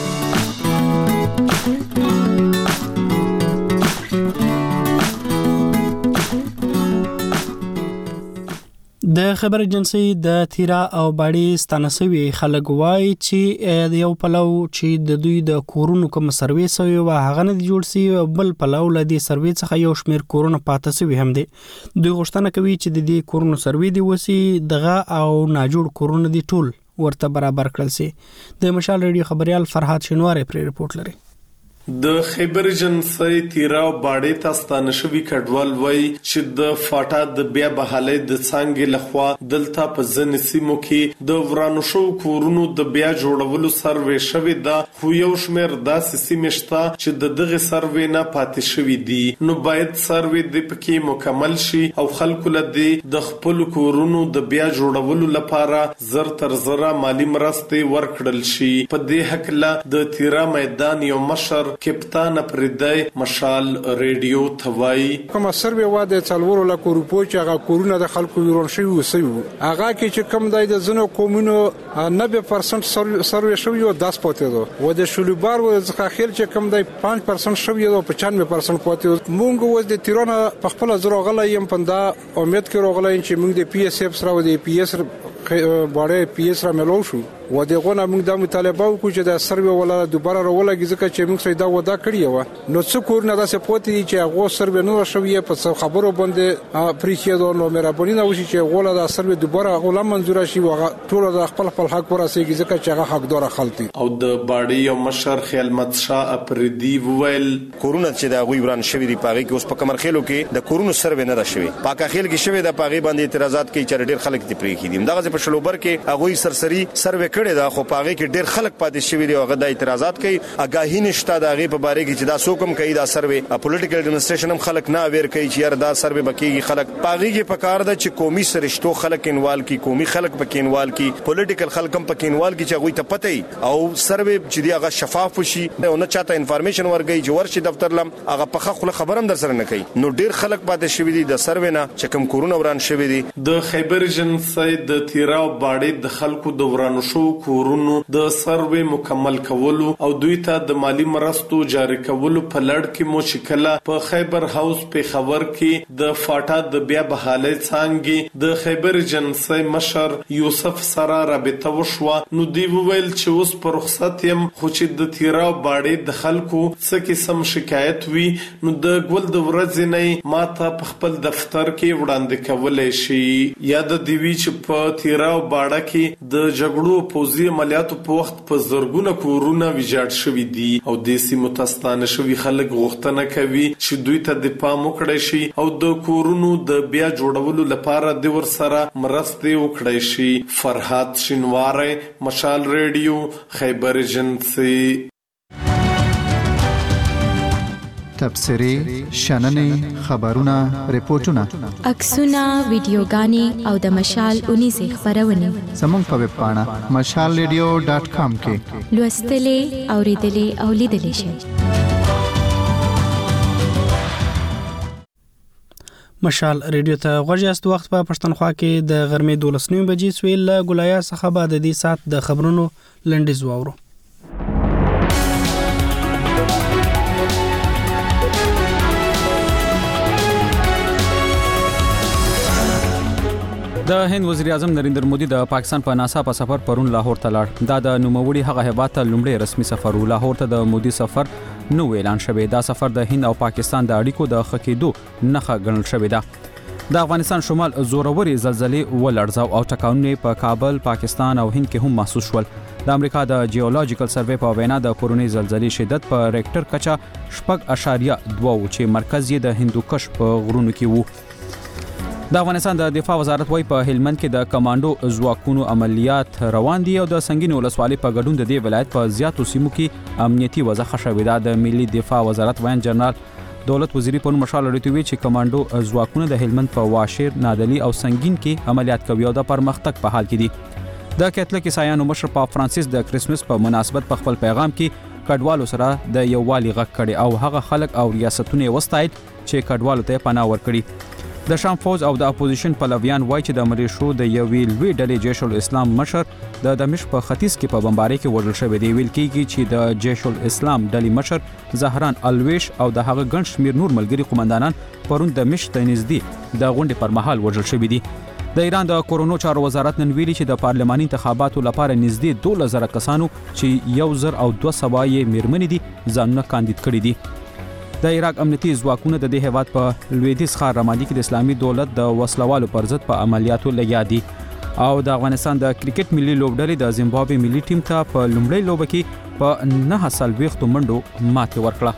د خبر ایجنسی د تیرا او باړی ستانسوي خلک وای چې د یو پلو چې د دوی د کورونو کوم سرویس او هغه نه جوړ سی بل پلو لدی سرویس څخه یو شمیر کورونه پاتې سوي هم دي دوی غوښتنه کوي چې د دې کورونو سروي دی وسی دغه او ناجوړ کورونه دي ټول ورته برابر کړل سي د مشال ریډیو خبريال فرحات شنواره پر رپورت لري
د خیبر ایجنسی تیرا او باړې ته ستانشوي کډوال وای چې د فاټا د بیا بحالۍ د څنګه لخوا دلته په ځن سیمو کې د ورانو شو کورونو د بیا جوړولو سروې شوې ده خو یو شمیر داسې سیمې شته چې دغه سروې نه پاتې شوې دي نو باید سروې د پکې مکمل شي او خلکو له د خپل کورونو د بیا جوړولو لپاره زر تر زره مالی مرستې ورکړل شي په دې حق له د تیرا میدان یو مشر کپتان پردای مشال ریډیو توای
کوم سروې واده څلورو لکه روپو چې هغه کورونه د خلکو ورون شوی وسوي هغه کې چې کم دای د زنو کومونو 90% سروې شوی او 10 پاتې دو و د شلوبار و ځخه خیر چې کم دای 5% شوی او 95% پاتې مونږ و د تیرانه په خپل زرو غلا یم پنده امید کې روغلا چې مونږ د پی اس اف سره و د پی اس باندې پی اس را ملو شو و دغه موږ د مطالبه وکړو چې د سروې ولا دوباره راولګي ځکه چې موږ سیدا ودا کړی و نو څو کور نه داسې پوتې چې هغه سروې نو شوی په خبرو باندې پریخي نو مهرباني نه وشي چې غوړه د سروې دوباره غوړه منزور شي وغه ټول د خپل حق ورسېږي ځکه چې هغه حقدار خلک
او د باړی یو مشر خیالمت شاه اپریدی وویل
کورونه چې د غوی وران شوی دی پاغي کې اوس په کمرخېلو کې د کورونو سروې نه شوی پاکاخېل کې شوی د پاغي باندې اعتراضات کوي چې ډېر خلک دی پریخي دي دغه په شلوبر کې هغه سرسری سروې کړي دا خو پاغي کې ډېر خلک پاتې شوی دی هغه د اعتراضات کوي اگاهی نشته د هغه په باره کې چې دا څوک کوي دا سروې پولیټیکل ایڈمنسټریشن هم خلک نه اویر کوي چې یار دا سروې بکیږي خلک پاغي کې پکار ده چې قومي سرشتو خلک انوال کی قومي خلک پکې انوال کی پولیټیکل خلک هم پکې انوال کی چې هغه ته پته او سروې چې دی هغه شفاف شي او نه چاته انفارمیشن ورګي چې ورشي دفتر لم هغه په خپل خبرم در سره نه کوي نو ډېر خلک پاتې شوی دي د سروې نه چې کوم کورونه وران شوی دي
د خیبر ایجنسی د تیرا او باړې د خلکو د ورانو شو کورونو د سروې مکمل کولو او دوی ته د مالی مرستو جاری کولو په لړ کې مو شکله په خیبر هاوس په خبر کې د فاټا د بیا بحالۍ څنګه د خیبر ایجنسی مشر یوسف سره رابطه وشوه نو دی ویل چې اوس پر رخصت يم خو چې د تیرا باړې د خلکو څه قسم شکایت وي نو د ګول د ورځې نه ماته په خپل دفتر کې وړاندې کولای شي یا د دیوی چې په تیرا باړه کې د جګړو پوزي عملیاتو په وخت په زرګونه کورونه ویجاړ شوي دي او د سیمو تستانه شوي خلک غوښتنه کوي چې دوی ته د پام وکړي شي او د کورونو د بیا جوړولو لپاره د ور سره مرستې وکړي شي فرحات شنواره مشال ریډیو خیبر ایجنسی
تبصرې شننې خبرونه ریپورتونه
عکسونه ویډیوګانې او د مشال 19 خبرونه
زموږ په ویب پاڼه mashalradio.com کې
لوستلې اوریدلې او لیدلې شئ.
مشال ریډیو ته غوږ یاست. وخت په پښتونخوا کې د غرمې 12 بجې سویل له ګولایا څخه بعد د دې سات د خبرونو لنډیز واورو.
د هند وزیر اعظم نریندر مودي د پاکستان په ناڅاپه سفر پرون لاهور ته لاړ. دا د نوموړي هغه هیواد ته لومړی رسمي سفر و. لاهور ته د مودي سفر نو اعلان شوی. دا سفر د هند او پاکستان د اړیکو د ښه کېدو نښه ګڼل شوې ده. د افغانستان شمال زوروري زلزلې ولړزاو او ټکانونه په کابل، پاکستان او هند کې هم محسوس شول. د امریکا د جیولوجیکل سروې په وینا د پرونی زلزلې شدت په ریکټر کچه 6.2 چې مرکز یې د هندوکش په غرونو کې وو. د افغانستان د دفاع وزارت وايي په هلمند کې د کمانډو ځواکونو عملیات روان دي او د سنگین ولسوالۍ په ګډون د دې ولایت په زیاتو سیمو کې امنیتي وضع ښه شوې ده. د ملي دفاع وزارت وایي جنرال دولت وزیری په مشال لري چې کمانډو ځواکونه د هلمند په واشیر، نادلی او سنگین کې عملیات کوي او د پرمختګ په حال کې دي. د کتلک عیسایانو مشر پاپ فرانسیس د کریسمس په مناسبت په خپل پیغام کې کډوالو سره د یووالي غږ کړي او هغه خلک او ریاستونه وستایل چې کډوالو ته پناه ورکړي. د شام فوز او د اپوزیشن پلویان وایي چې د مریشو د یوې لوی ډلې جیش الاسلام مشر د دمشق په ختیځ کې په بمبارۍ کې وژل شوی دی. ویل کېږي چې د جیش الاسلام ډلې مشر زهران الویش او د هغه ګڼ شمېر نور ملګري قومندانان پرون دمشق ته نږدې د غونډې پر مهال وژل شوي دي. د ایران د کورونو چارو وزارت نن ویلي چې د پارلماني انتخاباتو لپاره نږدې 12,000 کسانو چې 1,200 یې میرمنې دي ځانونه کاندید کړي دي. د عراق امنیتي ځواکونه د دې هیواد په لویدیځ ښار رمادي کې د اسلامي دولت د وسلوالو پر ضد په عملیاتو لګیا دي. او د افغانستان د کرکټ ملي لوبډلې د زیمبابوې ملي ټیم ته په لومړۍ لوبه کې په 9 منډو ماتې ورکړه.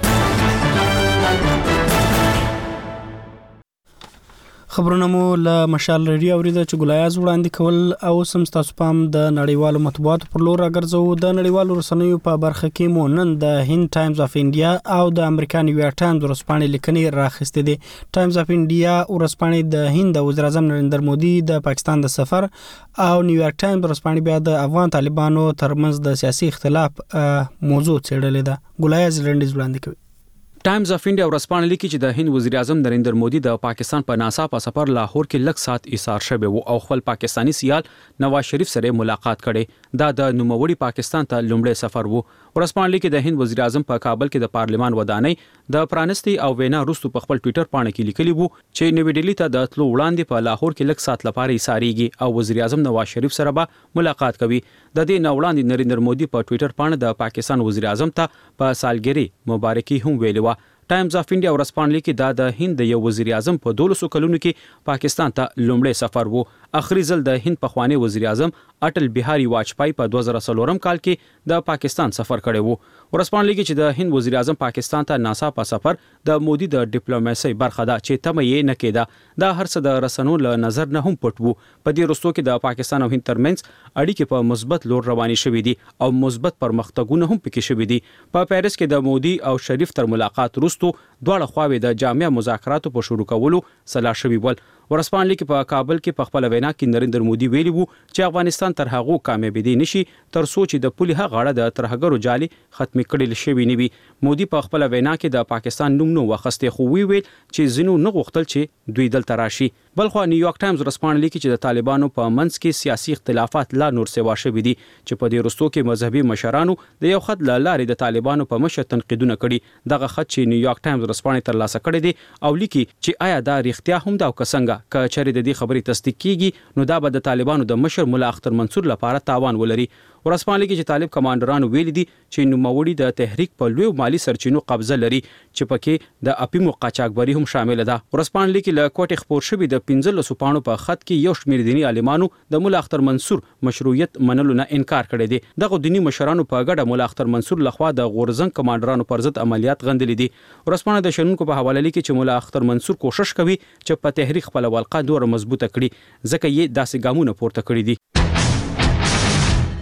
خبرونه مو له مشال ریډیو اوریدل چې ګولایاز وړاندې کول او سم تاسو پام د نړیوالو مطبوعاتو پر لور راګرځو. د نړیوالو رسنیو په برخه کې مو نن د هند ټایمز اف انډیا او د امریکا نیویارک ټایمز ورځپاڼې لیکنې راخستې دي. ټایمز اف انډیا ورځپاڼې د هند وزیر اعظم نریندر مودي د پاکستان د سفر او نیویارک ټایمز ورځپاڼې بیا د افغان طالبانو ترمنځ د سیاسي اختلاف موضوع څېړلې ده. ګولایاز لنډیز وړاندې کوي.
ټایمز اف انډیا ورځپاڼه لیکي چې د هند وزیر اعظم نریندر مودي د پاکستان په ناڅاپه سفر لاهور کې لږ سات ایثار شوی وو او خپل پاکستانی سیال نواز شریف سره ملاقات کړي. دا د نوموړي پاکستان ته لومړی سفر وو. ورځپاڼه لیکي د هند وزیر اعظم په کابل کې د پارلمان ودانۍ د پرانستی او وینا وروسته په خپل ټوئیټر باندې کې لیکلی وو چې نوې ډیلی ته د تلو وړاندې په لاهور کې لږ سات لپاره ایثاریږي او وزیر اعظم نواز شریف سره به ملاقات کوي. د دې نه وړاندې نریندر مودي په ټوئیټر باندې د پاکستان وزیر اعظم ته په سالګری مبارکي هم ویلې و. ټایمز اف انډیا ورځپاڼه لیکي دا د هند د یو وزیر اعظم په 12 کلونو کې پاکستان ته لومړی سفر وو. اخري ځل د هند پخوانی وزیر اعظم اټل بهاري واجپای په 2014 کال کې د پاکستان سفر کړی وو. ورځپاڼه لیکي چې د هند وزیر اعظم پاکستان ته ناڅاپه سفر د مودي د ډیپلوماسي برخه ده چې تمه یې نه کېده. دا هرڅه د رسنو له نظر نه هم پټ وو. په دې وروستو کې د پاکستان او هند ترمنځ اړیکې په مثبت لور روانې شوې دي او مثبت پرمختګونه هم پکې شوې دي. په پیرس کې د مودي او شریف تر ملاقات وروسته دواړه خواوې د جامع مذاکراتو په شروع کولو سلا شوي ول. ورځپاڼه لیکي په کابل کې په خپل وینا کې نریندر مودي ویلي وو چې افغانستان تر هغه کامیابی نشي تر څو چې د پولي غاړه د ترهګرو جالي ختم کړي شوی نه وي. مودي په خپل وینا کې د پاکستان نوم نو وخسته خو ویل چې زینو نه غوښتل چې دوی دلته راشي. بلخو نیویارک ټایمز ورځپاڼه لیکي چې د طالبانو په منځ کې سیاسي اختلافات لا نور سوا شوي دي چې په دې وروستو کې مذهبي مشرانو د یو خط لارې د طالبانو په مشر تنقیدونه کړي. دغه خط چې نیویارک ټایمز ورځپاڼه ترلاسه کړی دی او لیکي چې آیا دا ریښتیا هم دا کسنګه ک چری د دې خبرې تصدیق کیږي نو دا به د طالبانو د مشر مولا اختر منصور لپاره تاوان ولري. ورځپاڼه لیکي چې طالب کمانډرانو ویلي دي چې نوموړي د تحریک په لوی مالی سرچینو قبضه لري چې پکې د اپیمو قاچاقبري هم شامل ده. ورځپاڼه لیکي له کوټې خبر شوی د 15 پاڼو په خط کې یو شمېر دینی عالمانو د مولا اختر منصور مشروعیت منلو نه انکار کړی دی. دغه دینی مشرانو په ګډه مولا اختر منصور لخوا د غورزنګ کمانډرانو پر ضد عملیات غندلې دي. ورځپاڼه د شنونکو په حواله لیکي چې مولا اختر منصور کوشش کوي چې په تحریک خپل ولقه نور مضبوطه کړي ځکه یې داسې ګامونه پورته کړی دي.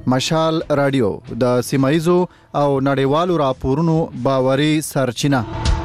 مشال رادیو د سیمایزو او نړیوالو راپورونو باوري سرچینه.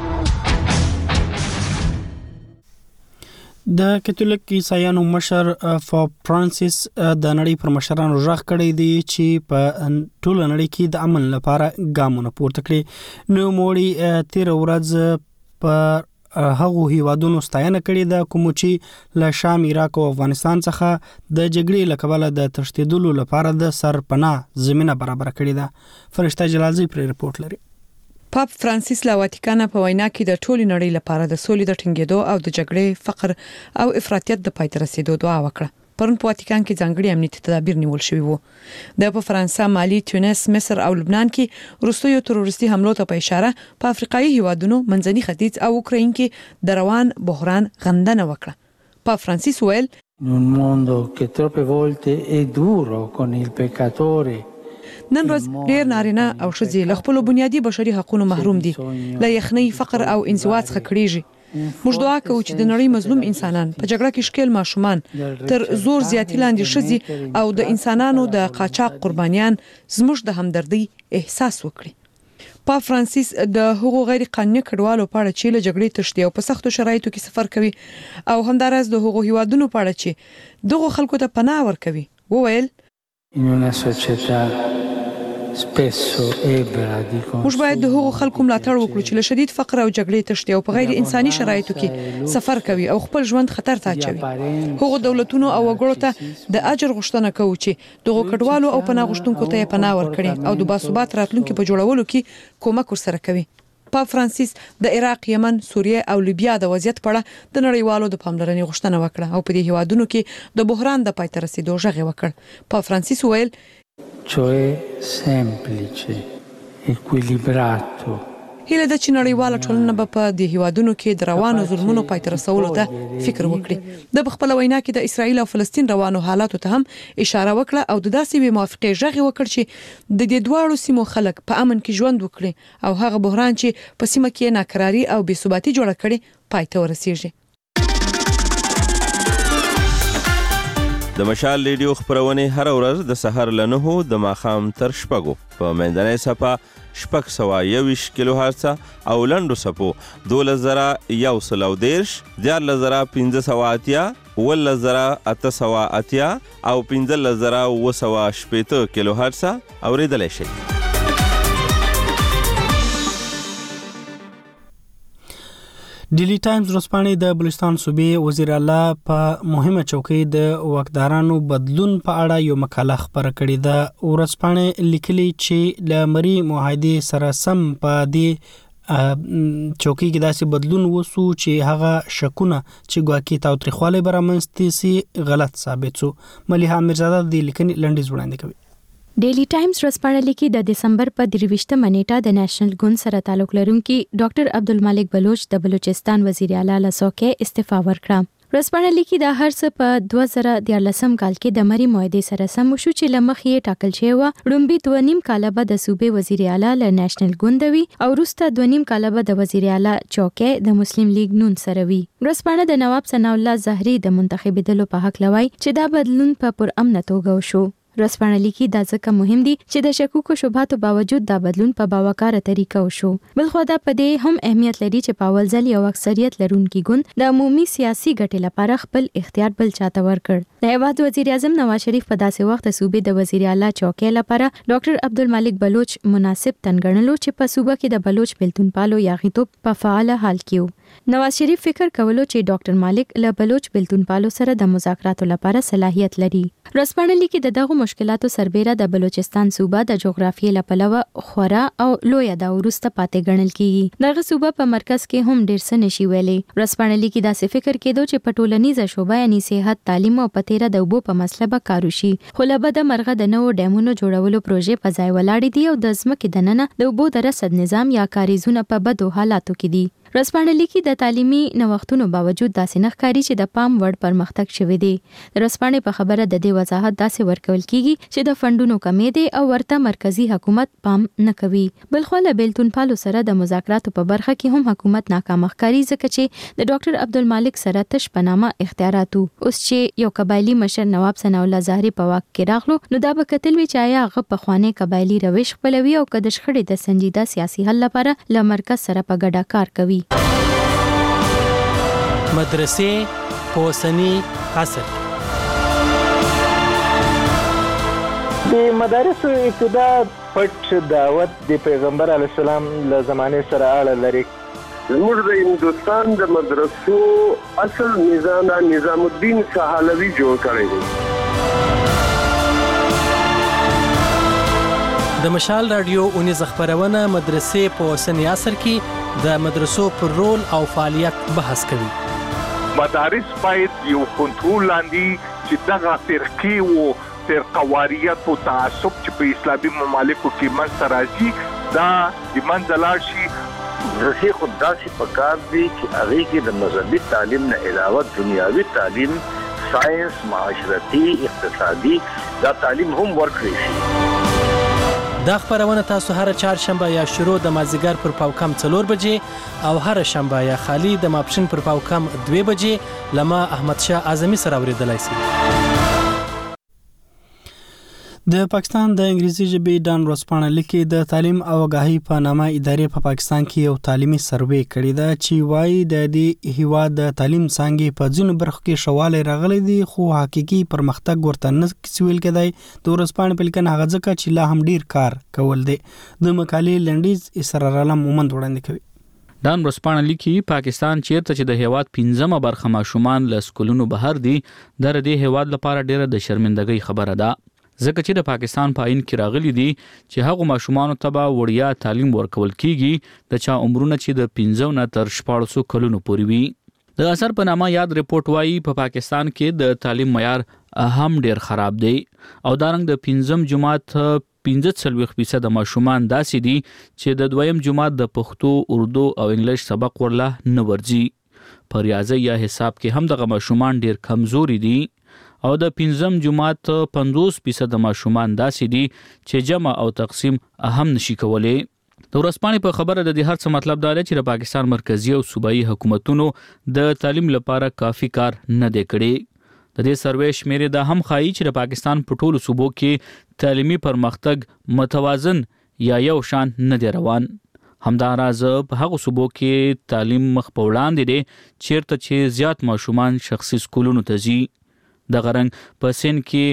د کاتولیک عیسایانو مشر پاپ فرانسیس د نړۍ پر مشرانو ژغ کړی دی چې په ټوله نړۍ کې د امن لپاره ګامونه پورته کړي. نو موړي 13 ورځ په هغو هیوادونو ستاینه کړې ده کوم چې له شام، عراق او افغانستان څخه د جګړې له کبله د تښتېدلو لپاره د سرپناه زمينه برابر کړې ده. فرشته جلالزی پر رپورت لري.
پاپ فرانسیس لا واتیکان په وینا کې د ټولې نړۍ لپاره د سولې د ټینګېدو او د جګړې، فقر او افراطیت د پای ته رسیدو دعا وکړه. پرون په واتیکان کې ځانګړي امنیتي تدابیر نیول شوي وو. د په فرانسه، مالی، تونس، مصر او لبنان کې وروستیو تروریستي حملو ته په اشاره په افریقایي هیوادونو، منځني ختیځ او اوکراین کې د روان بحران غندنه وکړه. پاپ فرانسیس ویل
in un mondo che troppe volte è duro con il peccatore.
نن ورځ ډېر نارینه او ښځې له خپل بنیادی بشري حقوقو محروم دي، له یخنۍ، فقر او انزوا څخه کړيږي. موږ دعا کوو چې د نړۍ مظلوم انسانان، په جګړه کې شکیل ماشومان، تر زور زیاتی لاندې ښځې او د انسانانو د قاچاق قربانیان زموږ د همدردۍ احساس وکړي. پاپ فرانسیس د هغو غیر قانوني کډوالو په اړه چې له جګړې تښتي او په سختو شرایطو کې سفر کوي او همدارس د هغو هیوادونو په اړه چې دغه خلکو ته پناه ورکوي، وویل
in una società
موږ باید د هغو خلکو ملاتړ وکړو چې له شدید فقر او جګړې تښتي او په غیر انساني شرایطو کې سفر کوي او خپل ژوند خطر ته اچوي. هغو دولتونو او وګړو ته د اجر غوښتنه کوو چې دغه کډوالو او پناه غوښتونکو ته پناه ورکړي او د باثبات راتلونکي په جوړولو کې کومک ورسره کوي. پاپ فرانسیس د عراق، یمن، سوریه او لیبیا د وضعیت په اړه د نړیوالو د پاملرنې غوښتنه وکړه او په دې هیوادونو کې د بحران د پای ته رسیدو ژغ وکړ. پاپ فرانسیس ویل
cioè semplice, equilibrato.
هیله ده چې نړیواله ټولنه به په دې هیوادونو کې د روانو ظلمونو پای ته رسولو ته فکر وکړي. د خپل وینا کې د اسرایل او فلسطین روانو حالاتو ته هم اشاره وکړه او د داسې بې موافقې ژغ وکړ چې د دې دواړو سیمو خلک په امن کې ژوند وکړي او هغه بحران چې په سیمه کې ناکراری او بې ثباتي جوړه کړي پای ته ورسیږي.
د مشال ریډیو خبرونه هر ورځ د سحر له 9 د ماخام تر شپږو په منځنۍ صفه 621 کیلو هرتز او لنډو صفو 2113 14580 11880 او 15980 کیلو هرتز اوریدل شي.
ډیلی ټایمز ورځپاڼې د بلوچستان صوبې وزیر اعلی په مهمه چوکۍ د واکدارانو بدلون په اړه یو مقاله خبره کړې ده. ورځپاڼې لیکلي چې له مری معاهدې سره سم په دې چوکۍ کې داسې بدلون وسو چې هغه شکونه چې ګواکې تاوتریخوالی برامنځته سي غلط ثابت سو. ملیحه امیرزاده د لیکنې لنډیز وړاندې کوي.
ډیلی ټایمز ورځپاڼه لیکي د دسمبر په 23مه نیټه د نېشنل ګوند سره تعلق لرونکي ډاکټر عبدالمالک بلوچ د بلوچستان وزیر اعلی له څوکۍ استعفا ورکړه. ورځپاڼه لیکي دا هر څه په 2014 کال کې د مری معاهدې سره سم شو چې لمخ یې ټاکل شوی و لومبي 2.5 کال بعد د صوبې وزیر اعلی له نېشنل ګوند وی او وروسته 2.5 کال بعد د وزیر اعلی چوکۍ د مسلم لیگ نون سره وی. ورځپاڼه د نواب ثنا الله زهري د منتخبېدلو په حق لوي چې دا بدلون په پر امن توګه وشو. ورځپاڼه لیکي دا ځکه مهم دي چې د شکوکو شبهاتو باوجود دا بدلون په باوقاره طریقه وشو. بلخو دا په دې هم اهمیت لري چې په اول ځل یو اکثریت لرونکي ګوند د عمومي سیاسي ګټې لپاره خپل اختیار بل چاته ورکړ. د هیواد وزیر اعظم نواز شریف په داسې وخت د صوبې د وزیر اعلی چوکۍ لپاره ډاکټر عبدالمالک بلوچ مناسب تنګڼلو چې په صوبه کې د بلوچ بیلتون پالو یا غیتوب په فعال حال کې و. نواز شریف فکر کولو چې ډاکټر مالک له بلوچ بیلتون پالو سره د مذاکراتو لپاره صلاحیت لري. ورځپاڼه لیکي د دغه مشکلاتو سربېره د بلوچستان صوبه د جغرافیې له پلوه خورا او لویه ده وروسته پاتې ګڼل کیږي. دغه صوبه په مرکز کې هم ډېر څه نشي ویلي. ورځپاڼه لیکي داسې فکر کېدو چې په ټولنیزه شوبه یعنی صحت، تعلیم او په تیره د اوبو په مسله به کار وشي. خو له بده مرغه د نوو ډیمونو جوړولو پروژې په ځای ولاړې دي او د ځمکې دننه د اوبو د رسد نظام یا کاریزونه په بدو حالاتو کې دي. ورځپاڼه لیکي د تعلیمي نوښتونو باوجود داسې نه ښکاري چې د پام وړ پرمختګ شوی دی. د ورځپاڼې په خبره د دې وضاحت داسې ورکول کیږي چې د فندونو کمی دی او ورته مرکزی حکومت پام نه کوي. بلخو له بیلتون پالو سره د مذاکراتو په برخه کې هم حکومت ناکام ښکاري ځکه چې د ډاکټر عبدالمالک سره تش په نامه اختیاراتو. اوس چې یو قبایلی مشر نواب ثناء الله زهري په واک کې راغلو نو دا به کتل وی چې آیا هغه په خوانې قبایلی روش خپلوي او کده شخړې د سنجیده سیاسي حل لپاره له مرکز سره په ګډه کار کوي.
مدرسې په اوسني عصر
د مدارسو ابتدا پټ دعوت د پیغمبر علیه السلام له زمانه سره اړه لري.
زموږ د هندوستان د مدرسو اصل نظام الدین سهالوی جوړ کړی دی.
د مشال رادیو اونیز خبرونه مدرسې په اوسني عصر کې د مدرسو پر رول او فعالیت بحث کوي.
مدارس باید یو کنټرول لاندې چې دغه فرقې او فرقواریت او تعصب چې په اسلامي ممالکو کې منځته راځي دا د منځه لاړ شي.
مدرسې خو داسې پکار دي چې هغې کې د مذهبي تعلیم نه علاوه دنیاوي تعلیم، ساینس، معاشرتي، اقتصادي دا تعلیم هم ورکړی شي.
دا خبرونه تاسو هر چهارشنبه یا شروع د مازیګر پر پاوکم 4 بجې او هر شنبه یا خالی د ماپښین پر پاوکم 2 بجې لما احمد شاه اعظمي سره اوریدلای شئ.
د پاکستان د انګریزي ژبې ډان ورځپاڼه لیکي د تعلیم او آگاهي په نامه ادارې په پاکستان کې یو تعلیمي سروې کړې ده چې وايي د دې هیواد د تعلیم څانګې په ځینو برخو کې شواله راغلي دي خو حقيقي پرمختګ ورته نه کیسول کېدای. د ورځپاڼې په لیکنه هغه ځکه چې لا هم ډیر کار کول دي. د مقالې لنډیز اسرار عالم مومند وړاندې کوي.
دان ورځپاڼه لیکي پاکستان چیرته چې د هیواد 15مه برخه ماشومان له سکولونو بهر دي د دې هیواد لپاره ډیره د شرمندګۍ خبره ده ځکه چې د پاکستان په آئین کې راغلي دي چې هغه ماشومانو ته به وړیا تعلیم ورکول کیږي د چا عمرونه چې د 15 نه تر 14 کلونو پورې وي. د اثر په نامه یاد ریپورت وايي په پاکستان کې د تعلیم معیار هم ډیر خراب دی او دارنګ د 5م جماعت 45% ماشومان داسې دي چې د 2م جماعت د پښتو، اردو او انګلیش سبق ورله نه ورځي. په ریاضي یا حساب کې هم دغه ماشومان ډیر کمزوري دي او د 5م جماعت 50% ماشومان داسې دي چې جمع او تقسیم هم نشي کولای. د ورځپاڼې په خبره د دې هر څه مطلب دا دی چې د پاکستان مرکزی او صوبایي حکومتونو د تعلیم لپاره کافي کار نه دی کړی. د دې سروې شمیرې دا هم ښایي چې د پاکستان په ټولو صوبو کې تعلیمي پرمختګ متوازن یا یو شان نه دی روان. همداراز په هغه صوبو کې تعلیم مخ په وړاندې دی چیرته چې زیات ماشومان شخصي سکولونو ته ځي. د غرنګ په سین کې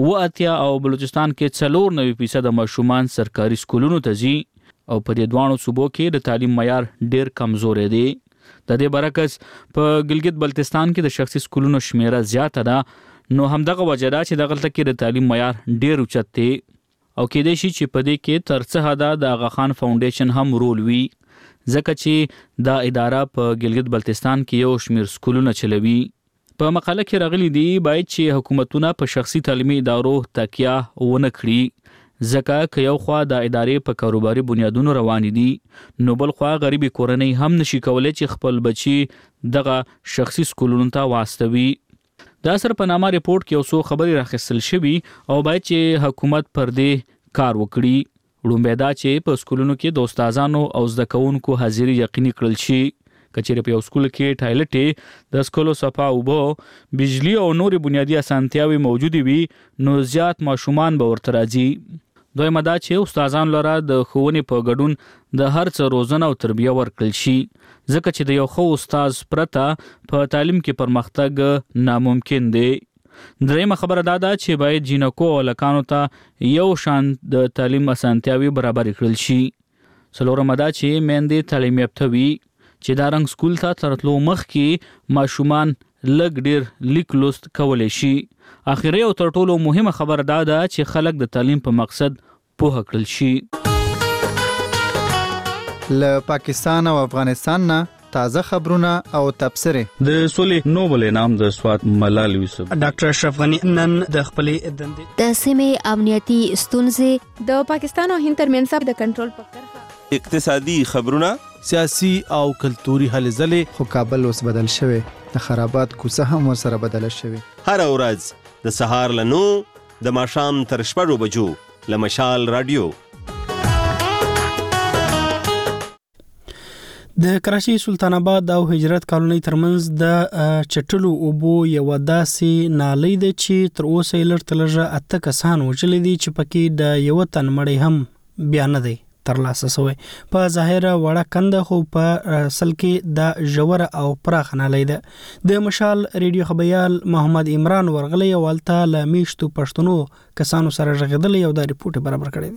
80 او بلوچستان کې 94% ماشومان سرکاري سکولونو ته ځي او په دې دوانو صوبو کې د تعلیم معیار ډیر کمزورې دی. د دې برعکس په ګلګت بلتستان کې د شخصي سکولونو شمیره زیاته ده نو همدغه وجه ده چې دغلته کې د تعلیم معیار ډیر اوچت دی او کېدای شي چې په دې کې تر څه حده د آغا خان فاونډیشن هم رول وي ځکه چې دا اداره په ګلګت بلتستان کې یو شمیر سکولونه چلوي. په مقاله کې راغلي دی باید چې حکومتونه په شخصي تعلیمي ادارو تکیه ونه کړي ځکه که یو خوا د ادارې په کاروباري بنیادونو روان دي نو بل خوا غریبي کورنۍ هم نشي کولای چې خپل بچي دغه شخصي سکولونو ته واستوي. دا سره په نامه ریپورت کې اوسو خبري راخصل شوی او باید چې حکومت پر دې کار وکړي. لومبه دا چې په سکولونو کې د استادانو او زده کوونکو حاضري یقیني کړل شي. کچېرې په یو سکول کې ټایلټ د سکولو صفا اوبه، بجلی او نورې بنیادی اسانتیاوي موجود وي نو زیات ماشومان به ورته راځي. دویمه دا چې استادان لره د ښوونې په ګډون د هر څه روزنه او تربیه ورکړل شي ځکه چې د یو ښه استاد پرته په تعلیم کې پرمختګ ناممکن دی. دریمه خبره دا ده چې باید جینکو او لکانو ته یو شان د تعلیم اسانتیاوي برابر کړل شي. څلورمه دا چې میندې تعلیم یافته وي چې دا رنګ سکول ته ترتلو مخکې ماشومان لږ ډیر لیک لوست کولی شي. اخیری او تر ټولو مهمه خبره دا ده چې خلک د تعلیم په مقصد پوه کړل شي.
له پاکستان او افغانستان نه تازه خبرونه او تبصره.
د سولې نوبل انعام د سوات ملال یوسف
ډاکټر اشرف غنی نن د خپلې دندې
د سیمې امنیتي ستونزې
د پاکستان او هند ترمنځ د کنټرول په کرښه
اقتصادي خبرونه
سیاسي او کلتوري هلې ځلې،
خو کابل اوس بدل شوی، د خرابات کوڅه هم ورسره بدله شوې.
هر ورځ د سهار له 9 د ماښام تر 6 بجو له مشال رادیو.
د کراچۍ سلطان آباد او هجرت کالونۍ ترمنځ د چټلو اوبو یو داسې نالۍ ده چې تر اوسه یې لږ تر لږه 8 کسان وژلي دي چې پکې د یو تن مړی هم بیا نه دی ترلاسه شوی. په ظاهره وړه کنده، خو په اصل کې د ژوره او پراخه نالۍ ده. د مشال ریډیو خبریال محمد عمران ورغلی او هلته له میشتو پښتنو کسانو سره غږېدلی او دا ریپورټ برابر کړی دی.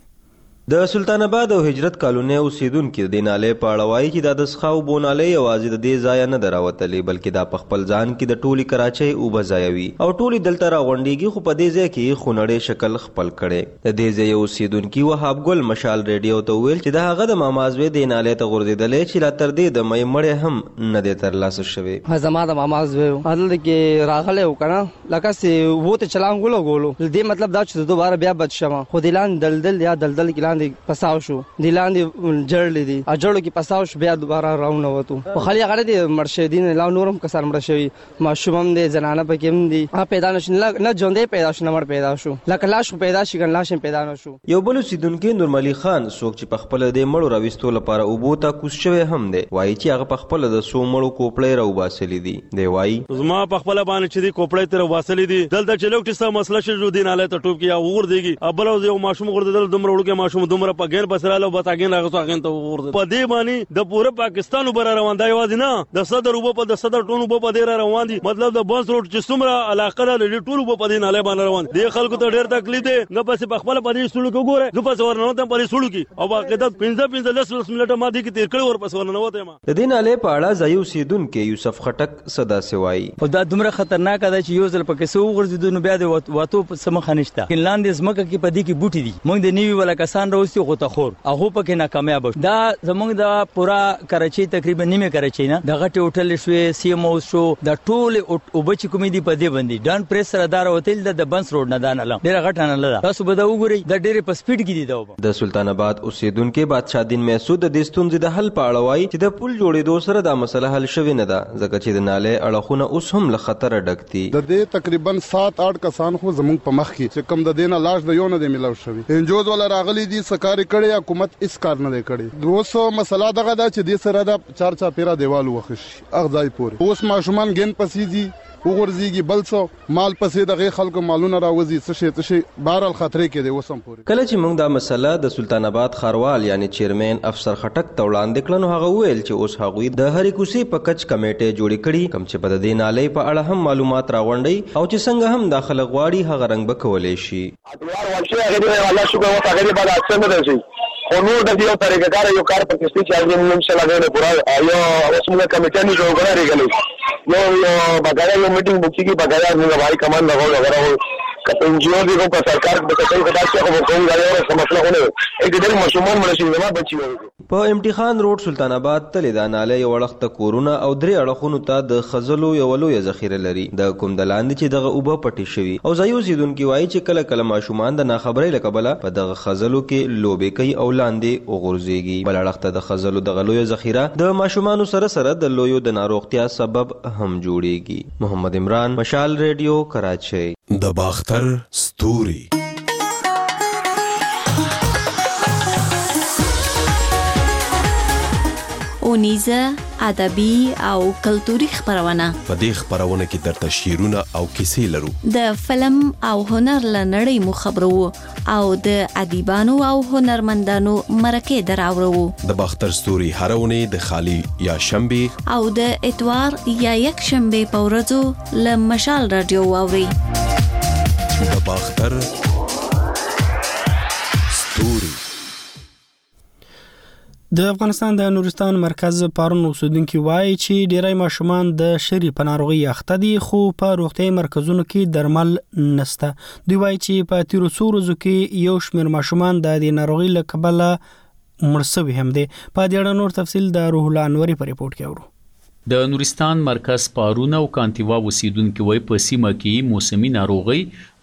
د سلطان آباد او هجرت کالونۍ اوسیدونکو د نالۍ په اړه وایي چې د څښاک اوبو نالۍ یوازې د دې ځای نه دراوتلې، بلکې دا په خپل ځان کې د ټولي کراچۍ اوبه ځایوي او ټولي دلته راغونډېږي، خو په دې ځای کې خونړی شکل خپل کړي. د دې ځای اوسیدونکو وهاب ګل مشال ریډیو ته ویل چې د هغه د مامازوی د نالۍ ته غورځېدلې چې لا تر دې د مې مړی هم نه دی ترلاسه شوی.
زما د مامازوی عدل کې راغلی وکړه لکه سي وته چلان ګولو دې مطلب دا چې دوباره بیا بد شمه، خو دلان دلدل یا دلدل کې پساو شو، دلاندې جړلې دي اجړو کې پساو شو، بیا دوباره راونه وته. خو خالي هغه دي مرشدین لا نورم کسان مړ شوی، ماشومم دي، زنانه پکې هم دي، پیدا نشن نه ژوندې پیدا شو، نه مړ پیدا شو، لکه لاش پیدا شي ګن لاش پیدا نه شو.
یو بل اوسیدونکو نورمالي خان څوک چې په خپل د مړو راوستو لپاره اوبو ته کوس شوی هم دی، وایي چې هغه په خپل د سو مړو کوپړې راوباسلې دي. دی وایي
زما په خپل باندې چې کوپړې تر واسلې دي، دلته چې لوک څه مسله شې جو دین اله ته ټوب کې یا ور دیږي ابل یو ماشوم ورته دومره وړو کې ماشوم دومره پګین بسراله بتاګین راغسو اغین ته ورته په دې باندې د پوره پاکستان وبر روان دی، یوازې نه د صدر وب په د صدر ټونو په دې روان دي، مطلب د بنس روډ چې څومره علاقه لري ټول په دې ناله باندې روان دي. خلکو ته ډېر تکلیف دی، نه پس په خپل په دې سړو کې ګوره، نو پس ورننه ته په دې سړو کې او باقاعده 15 منټه ما دي کې تیر کړي ور پس ورننه وته ما.
د دې ناله په اړه ځای اوسیدونکو یوسف خټک صدا سوای
او دا دومره خطرناک ده چې یو ځل پکې سو ورزیدو نو بیا د واتو په سم خنشته لاندې زمکه کې په دې کې بوټي دي، موږ د نیوی ولا کسان راوستي خو ته خور هغه پکې ناکامیاب دا زمونږ د پورا کراچۍ تقریبا نیمه کراچۍ نه د غټي هوټل شوې سی ام او شو د ټول او بچ کومې دی په دې باندې ډان پریس سره دار هوټل د بنس روډ نه دان الله ډیره غټه نه لدا تاسو به دا وګورئ د ډیره په سپیډ کې دی دا.
د سلطان آباد اوسیدونکو بادشاہ دین محسود د ستونزې د حل په اړه وایي چې د پل جوړېدو سره دا مسله حل شوې نه ده، ځکه چې د نالۍ اړخونه اوس هم له خطر ډک دي.
د دې تقریبا 7-8 کسان خو زمونږ په مخ کې چې کم د دینه لاش د یو نه دی ملو شوی، انجوز ولا راغلي دي سکاري کړي حکومت اس کار نه کړي. دوسو مسله دغه دا چې د سره د 4 پیرا دیوال وخش اغځای پورې اوس ماشومان ګن پسیږي وګورځيږي بل څه مال پسې دغه خلکو مالونه راوځي څه شي بهرال خطرې کې دی وسم پورې.
کله چې موږ دا مسله د سلطان آباد خاروال یعنی چیرمن افسر خټک ته وړاندې کړنو، هغه ویل چې اوس هغوی د هرې کوڅې په کچ کمیټې جوړې کړي کوم چې په دې نالۍ په اړه هم معلومات راغونډي او چې څنګه هم داخله غواړي هغه رنګ به کولای شي.
الله شکر او هغه بعد اکثر نه دی خو نور د یو طریقې یو کار په کېستي چې موږ ان شاء الله غوښنه پورا یو اوسمه کمیټه نه جوړ کړی یو بغایا یو میټینګ بوکي کې بغایا موږ بھائی کمان لګاو کته انجیو دی کو په سرکار په کتل خدا چې خو کوم غاړي او سمسله ونه یک ډېر مشمول مرشي زما بچي
په امتحان روډ سلطان آباد تل د نالۍ یو وړخت کورونه او درې اړخونو ته د خزلو یو لوی ذخیره لري د کوم د لاندې چې دغه اوبه پټي شوی او ځایو زیدونکو وایي چې کله کله ماشومان د ناخبرۍ لکبله په دغه خزلو کې لوبې کوي او لاندې وغورځيږي. بل اړخ د خزلو د لوی ذخیره د ماشومان سره د لویو د ناروغتیا سبب هم جوړيږي. محمد عمران مشال ریډیو کراچۍ.
د باختر ستوري
اونیزه ادبي او کلتوري خبرونه.
په دې خبرونه کې درته شعرونه او کیسې لرو.
د فلم او هنر لنړۍ مو خبرو او د ادیبانو او هنرمندانو مرکه دراورو.
د باختر ستوري هرونه د خالی یا شنبه
او د اتوار یا یک شنبه په ورځو ل مشال رادیو واوري.
د باختر ستوري.
د افغانستان د نورستان مرکز پارون اوسیدونکو وایي چې ډیری ماشومان د شری په ناروغي اخته دي خو په روغتي مرکزونو کې درمل نشته. دوی وایي چې په تیرو څو ورځو کې یو شمېر ماشومان د دې ناروغي له کبله مړ شوي هم دي. په دې اړه نور تفصیل د روح الله انوري په ریپورت کې اورو.
د نورستان مرکز پارون او کانتیوا اوسیدونکو وایي په سیمه کې موسمي ناروغي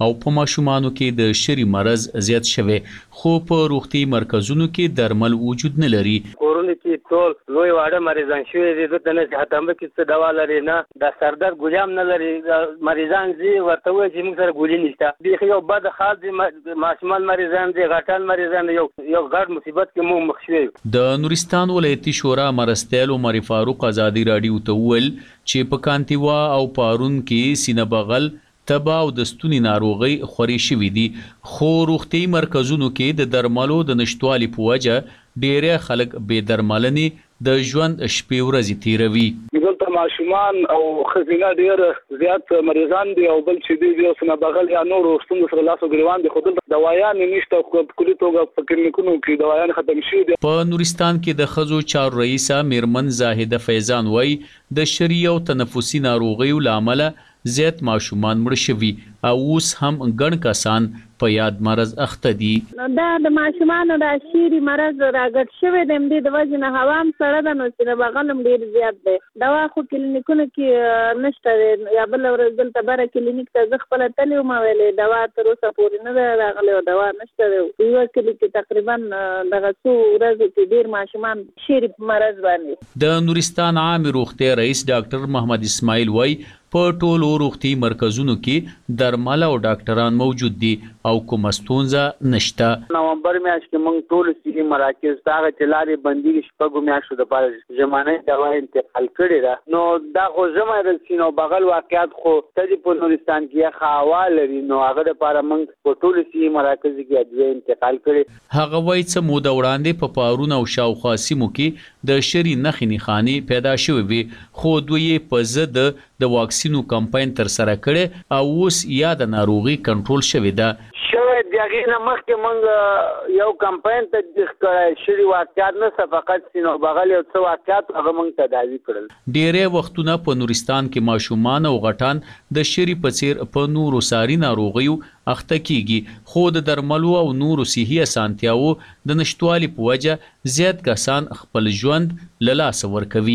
او په ماشومانو کې د شری مرض زیات شوی خو په روغتي مرکزونو کې درمل وجود نه لري.
کورونه کې ټول لوی واړه مریضان شوي دي دته نه هتامه کې څه دوا لري نه د سردرد ګولام نه لري مریضان زی ورته وایي چې موږ سره ګولې نشته دی یو بد حال دي ماشومان مریضان دي غټان مریضان یو غټ مصیبت کې مو مخ شوي.
د نورستان ولایتي شورا مرستیال عمر فاروق ازادي راډیو ته وویل چې په کانتیوا او پارون کې سینه بغل تبا او د ستوني ناروغي خوري شوې دي خو روغتي مرکزونو کې د درملو د نشټوالي په وجه ډېر خلک بې درملنې د ژوند شپې ورځې تیروي.
دلته ماشومان او ښځینه ډېر زیات مریضان دي او بل چې دي سینه بغل یا نور ستونزو سره لاس او ګریوان دي خو دلته دوايان نشته په کلي توګه په کلینیکونو کې دوايان ختم شوي دي.
په نورستان کې د ښځو چارو رئیسه میرمن زاهده فیضان وایي د شری او تنفسي ناروغیو له امله زیات ماشومان مړه شوي او اوس هم ګڼ کسان په یاد مرض اخته دي.
دا د ماشومانو د شری مرض راګډ شوی دی د وجه نه هوا هم سړه ده نو چې بغل هم ډېر زیات دی. دوا خو کلینیکونو کې نشته دی یا بل ورځ دلته بره کلینیک ته زه خپله تللی وم ویلې دوا تر اوسه پورې نه ده راغلی او دوا نشته دی. یوه کلي کې تقریبا دغه څو ورځو کې ډېر ماشومان شری مرض باندې.
د نورستان عام روغتیا رئیس ډاکټر محمد اسماعیل وایي په ټولو روغتي مرکزونو کې درمل او ډاکټران موجود دي او کومه ستونزه نشته.
نومبر میاشت کې موږ ټول صحي مراکز هغه چې لارې بندي شپږو میاشتو دپاره ژمنۍ دوا انتقال کړې ده نو دا خو ژمی د سینو بغل واقعیت خو ته په نورستان کې یخه هوا لري نو هغه دپاره موږ په ټولو صحي مراکزو کې ادویه انتقال کړې.
هغه وایي څه موده وړاندې په پارون او شاوخوا سیمو کې د شری نښې نښانې پیدا شوې وې خو دوی په ضد د واکسینو کمپاین تر سره کړي او اوس یا د ناروغي کنټرول شوې ده.
شوی د هغې نه مخکې موږ یو کمپاین تطبیق کړی شری واقعیات نه فقط سینو بغل یو څه واقعیات هغه موږ تداوي کړل.
ډېری وختونه په نورستان کې ماشومان او غټان د شری په څیر په نورو ساري ناروغیو اخته کیږي خو د درملو او نورو صحي اسانتیاوو د نشټوالي په وجه زیات کسان خپل ژوند له لاسه ورکوي.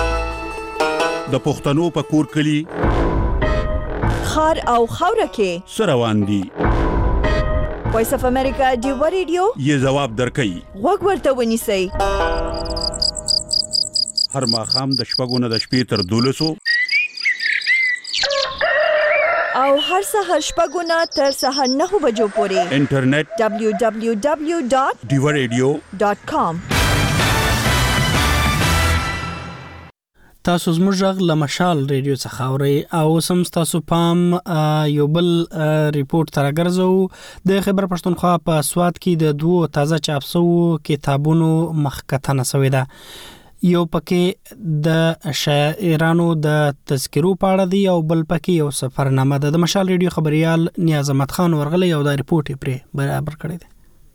د پښتنو په کور کلی
خار او خاوره کې
سروان دي.
وایس اف امریکا دیو ریډیو
یې جواب درکړي
غوږ ورته ونیسئ.
هر ماښام د شپږو نه د شپې تر 12
او هر سهار شپږو نه تر سهار 9 بجو پورې
انټرنیټ
www.diwaradio.com.
تاسو زموږ غږ له مشال ریډیو څخه اورئ او سم تاسو پام یو بل ریپورت تر راګرځو. د خیبر پښتونخوا په سواد کې د دوه تازه چاپ شوو کتابونو مخکتنه شوې ده. یو پکې د شاعرانو د تذکرو په اړه دی او بل پکې یو سفرنامه ده. د مشال ریډیو خبريال نیاز احمد خان ورغلی او دا ریپورت یې برابر کړی دی.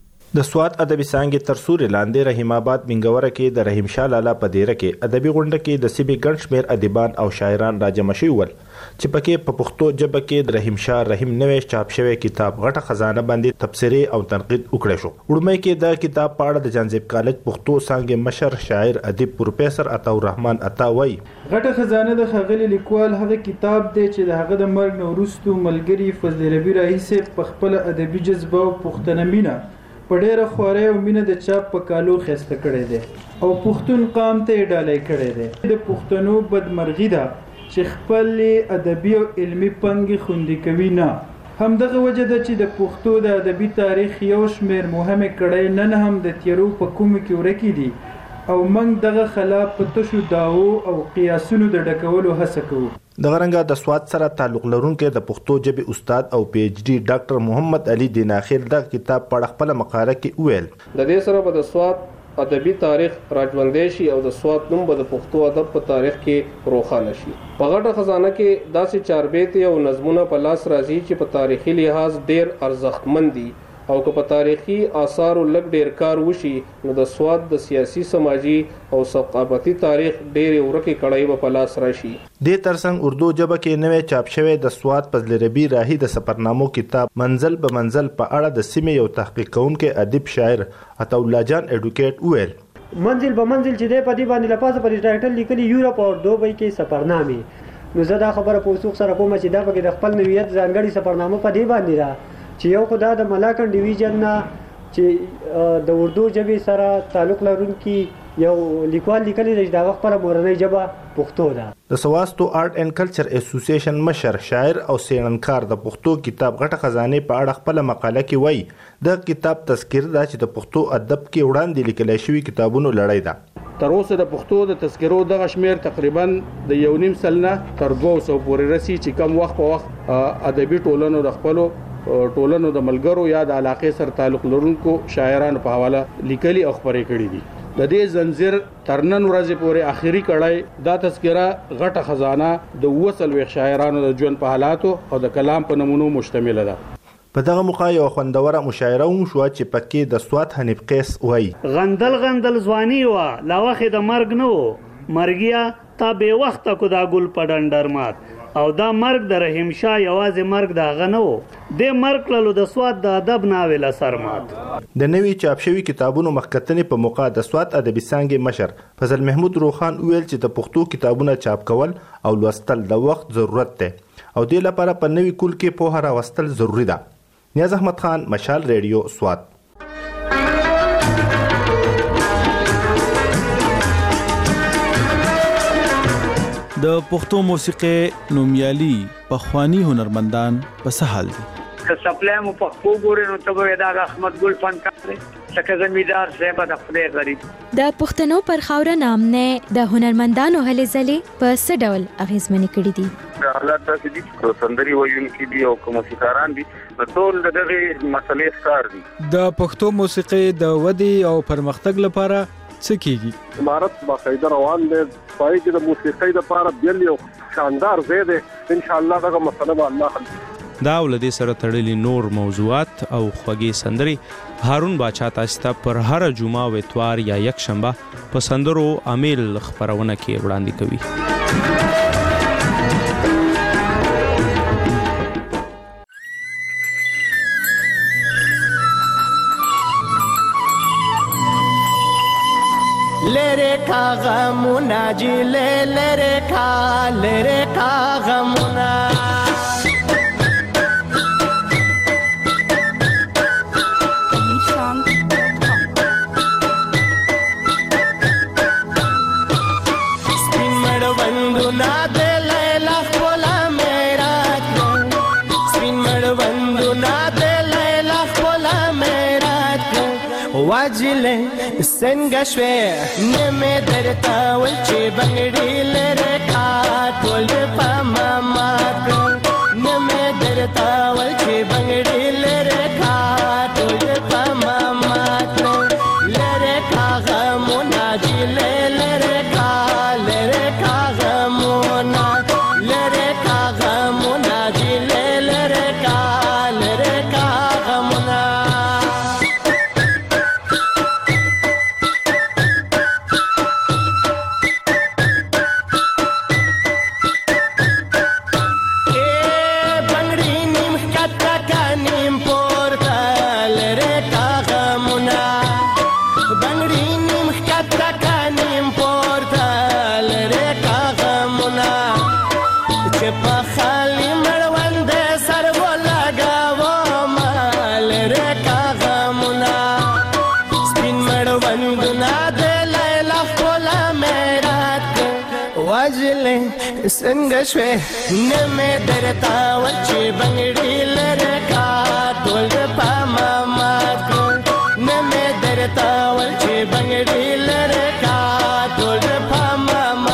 د سواد ادبي څانګې تر سوري لاندې رحیم آباد منګوره کې د رحیم شاه لالا په دیره کې ادبي غونډه کې د سیمې ګڼ شمېر ادیبان او شاعران راجمع شوي ول چې پکې په پښتو ژبه کې د رحیم شاه رحیم نوې چاپ شوی کتاب غټه خزانه باندې تبصرې او تنقید وکړی شو. وړمې کې د کتاب په اړه د جانزیب کالج پښتو څانګې مشر شاعر ادیب پروفیسور عطاالرحمن عطا وایي
غټه خزانه د ښاغلي لیکوال هغه کتاب دی چې د هغه د مرګ نه وروستو ملګري فضل ربیع راهي صاحب په خپل ادبي جذبه او پښتنه مینه په ډېره خوارۍ او مینه د چاپ په کالو ښایسته کړی دی او پښتون قام ته یې ډالۍ کړی دی. د پښتنو بدمرغي ده چې خپلې ادبي او علمي پانګې خوندي کوي نه. همدغه وجه ده چې د پښتو د ادبي تاریخ یو شمېر مهمې کړۍ نن هم د تیرو په کومو کې ورکې دي او موږ دغه خلاف په تشو داو او قیاسونو د ډکولو هڅه کوو.
دغه رنګه د سواد سره تعلق لرونکي د پښتو ژبې استاد او پی ایچ ډي ډاکټر محمد علي دیناخیل د کتاب په خپل مقاله کې ویل
د دې سره به د سواد ادبي تاریخ راژوندی شي او د سواد نوم به د پښتو ادب په تاریخ کې روښانه شي. په غټه خزانه کې داسې چاربیتې او نظمونه په لاس راځي چې په تاریخي لحاظ ډېر ارزښتمن دي او که په تاریخي آثارو لږ ډېر کار وشي نو د سواد د سیاسي سماجي او ثقافتي تاریخ ډېرې ورکې کړۍ به په لاس راشي.
دې ترڅنګ اردو ژبه کې نوې چاپ شوی د سواد فضل ربیع راهي د سفرنامو کتاب منزل به منزل په اړه د سیمې یو تحقیق کوونکی ادیب شاعر عطاالله جان ایډوکیټ ویل
منزل به منزل چې دی په دې باندې لپاسه پر ټایټل لیکلي یورپ او دوبۍ کې سفرنامې
نو زه دا خبره په وثوق سره کوم چې دا پکې د خپل نوعیت ځانګړي سفرنامه په دې باندې ده چې یو خو دا د ملاکنډ ډیویژن نه چې د اردو ژبې سره تعلق لرونکي یو لیکوال لیکلی دی چې د هغه خپله مورنۍ ژبه پښتو ده.
د سواستو آرټ اینډ کلچر اسوسییشن مشر شاعر او څېړنکار د پښتو کتاب غټه خزانې په اړه خپله مقاله کې وایي د کتاب تذکره ده چې د پښتو ادب کې وړاندې لیکلی شوي کتابونو لړۍ ده.
تر اوسه د پښتو د تذکرو دغه شمیر تقریبا د 1.5 سلنه تر 200 پورې رسي چې کم وخت په وخت ادبي ټولنو د خپلو ټولنو د ملګرو یا د علاقې سره تعلق لرونکو شاعرانو په حواله لیکلي او خپرې کړي دي. د دې زنجیر تر نن ورځې پورې آخري کړای دا تذکره غټه خزانه د 40 شاعرانو د ژوند په حالاتو او د کلام په نمونو مشتمل ده.
په دغه موقع یو خوندوره مشاعره هم شوه چې پکې د سوات حنیف قیس وایي
غندل ځواني وه لا وخت د مرګ نه و مرګیا تا بې وخته کو دا ګل په ډنډر مات او دا مرګ د رحیم شاه یوازې مرګ د هغه نه و دې مرګ کړلو د سوات د ادب ناول اثر مات.
د نوي چاپ شوي کتابونو مخکتنې په موقع د سوات ادبي څانګې مشر فضل محمود روخان ویل چې د پښتو کتابونه چاپ کول او لوستل د وخت ضرورت دی او دې لپاره په نوي کول کې پوهه راوستل ضروري ده. نیاز احمد خان، مشال ریډیو، سوات.
د پښتو موسیقي نومیالي پخوانی هنرمندان په څه حال دي؟
که سپلای مو پښتو ګورې نو ته به دا احمد ګل فنکار دی لکه زمیندار صاحب د خدای غریب.
د پښتنو پر خاوره نامنه د هنرمندانو هلې ځلې په څه ډول اغیزمنې کړي دي؟
حالات داسې دي چې سندري ویونکي دي او موسیقاران دي د ټول دغه مسلې ښکار دي.
د پښتو موسیقي د ودې او پرمختګ لپاره څه کیږي؟
امارت باقاعده روان دی پای کې د موسیقۍ لپاره بیل یو شاندار ځای دی ان شاء الله دغه مسله به الله حل کړي.
دا ولدي سره تړلي نور موضوعات او خوږې سندري هارون باچا تاسو ته پر هر جمعه او اتوار یا یک شنبه په سندرو امیل خبرونه کې وړاندې کوي.
لره غمونا جی لره غمونا واجله څنګه شوې نیمه درته ول چې بنګړي لره کا ټول په ماما نیمه درته ول چې بنګړي لره کا ټول په ماما لره کا غمونا دی لره کا غمونا لره کا غمونا دی لره کا غمونا. څنګه شوې نیمه درته ول چې بنګړي لره کا ټول په ماما نیمه درته ول چې بنګړي لره کا ټول په ماما.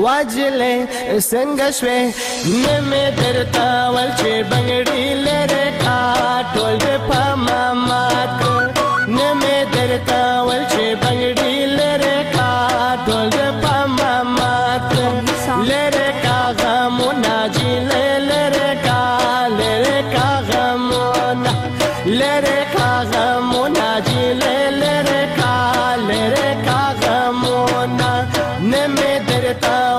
واجلې څنګه شوې نمې درتا ول چې بنګړي لره کا ټول دې پما مات نمې درتا ول چې بنګړي لره کا ټول دې پما مات لره کا غمونه جی لره کا غمونه لره کا غمونه جی لره کا غمونه نمې درتا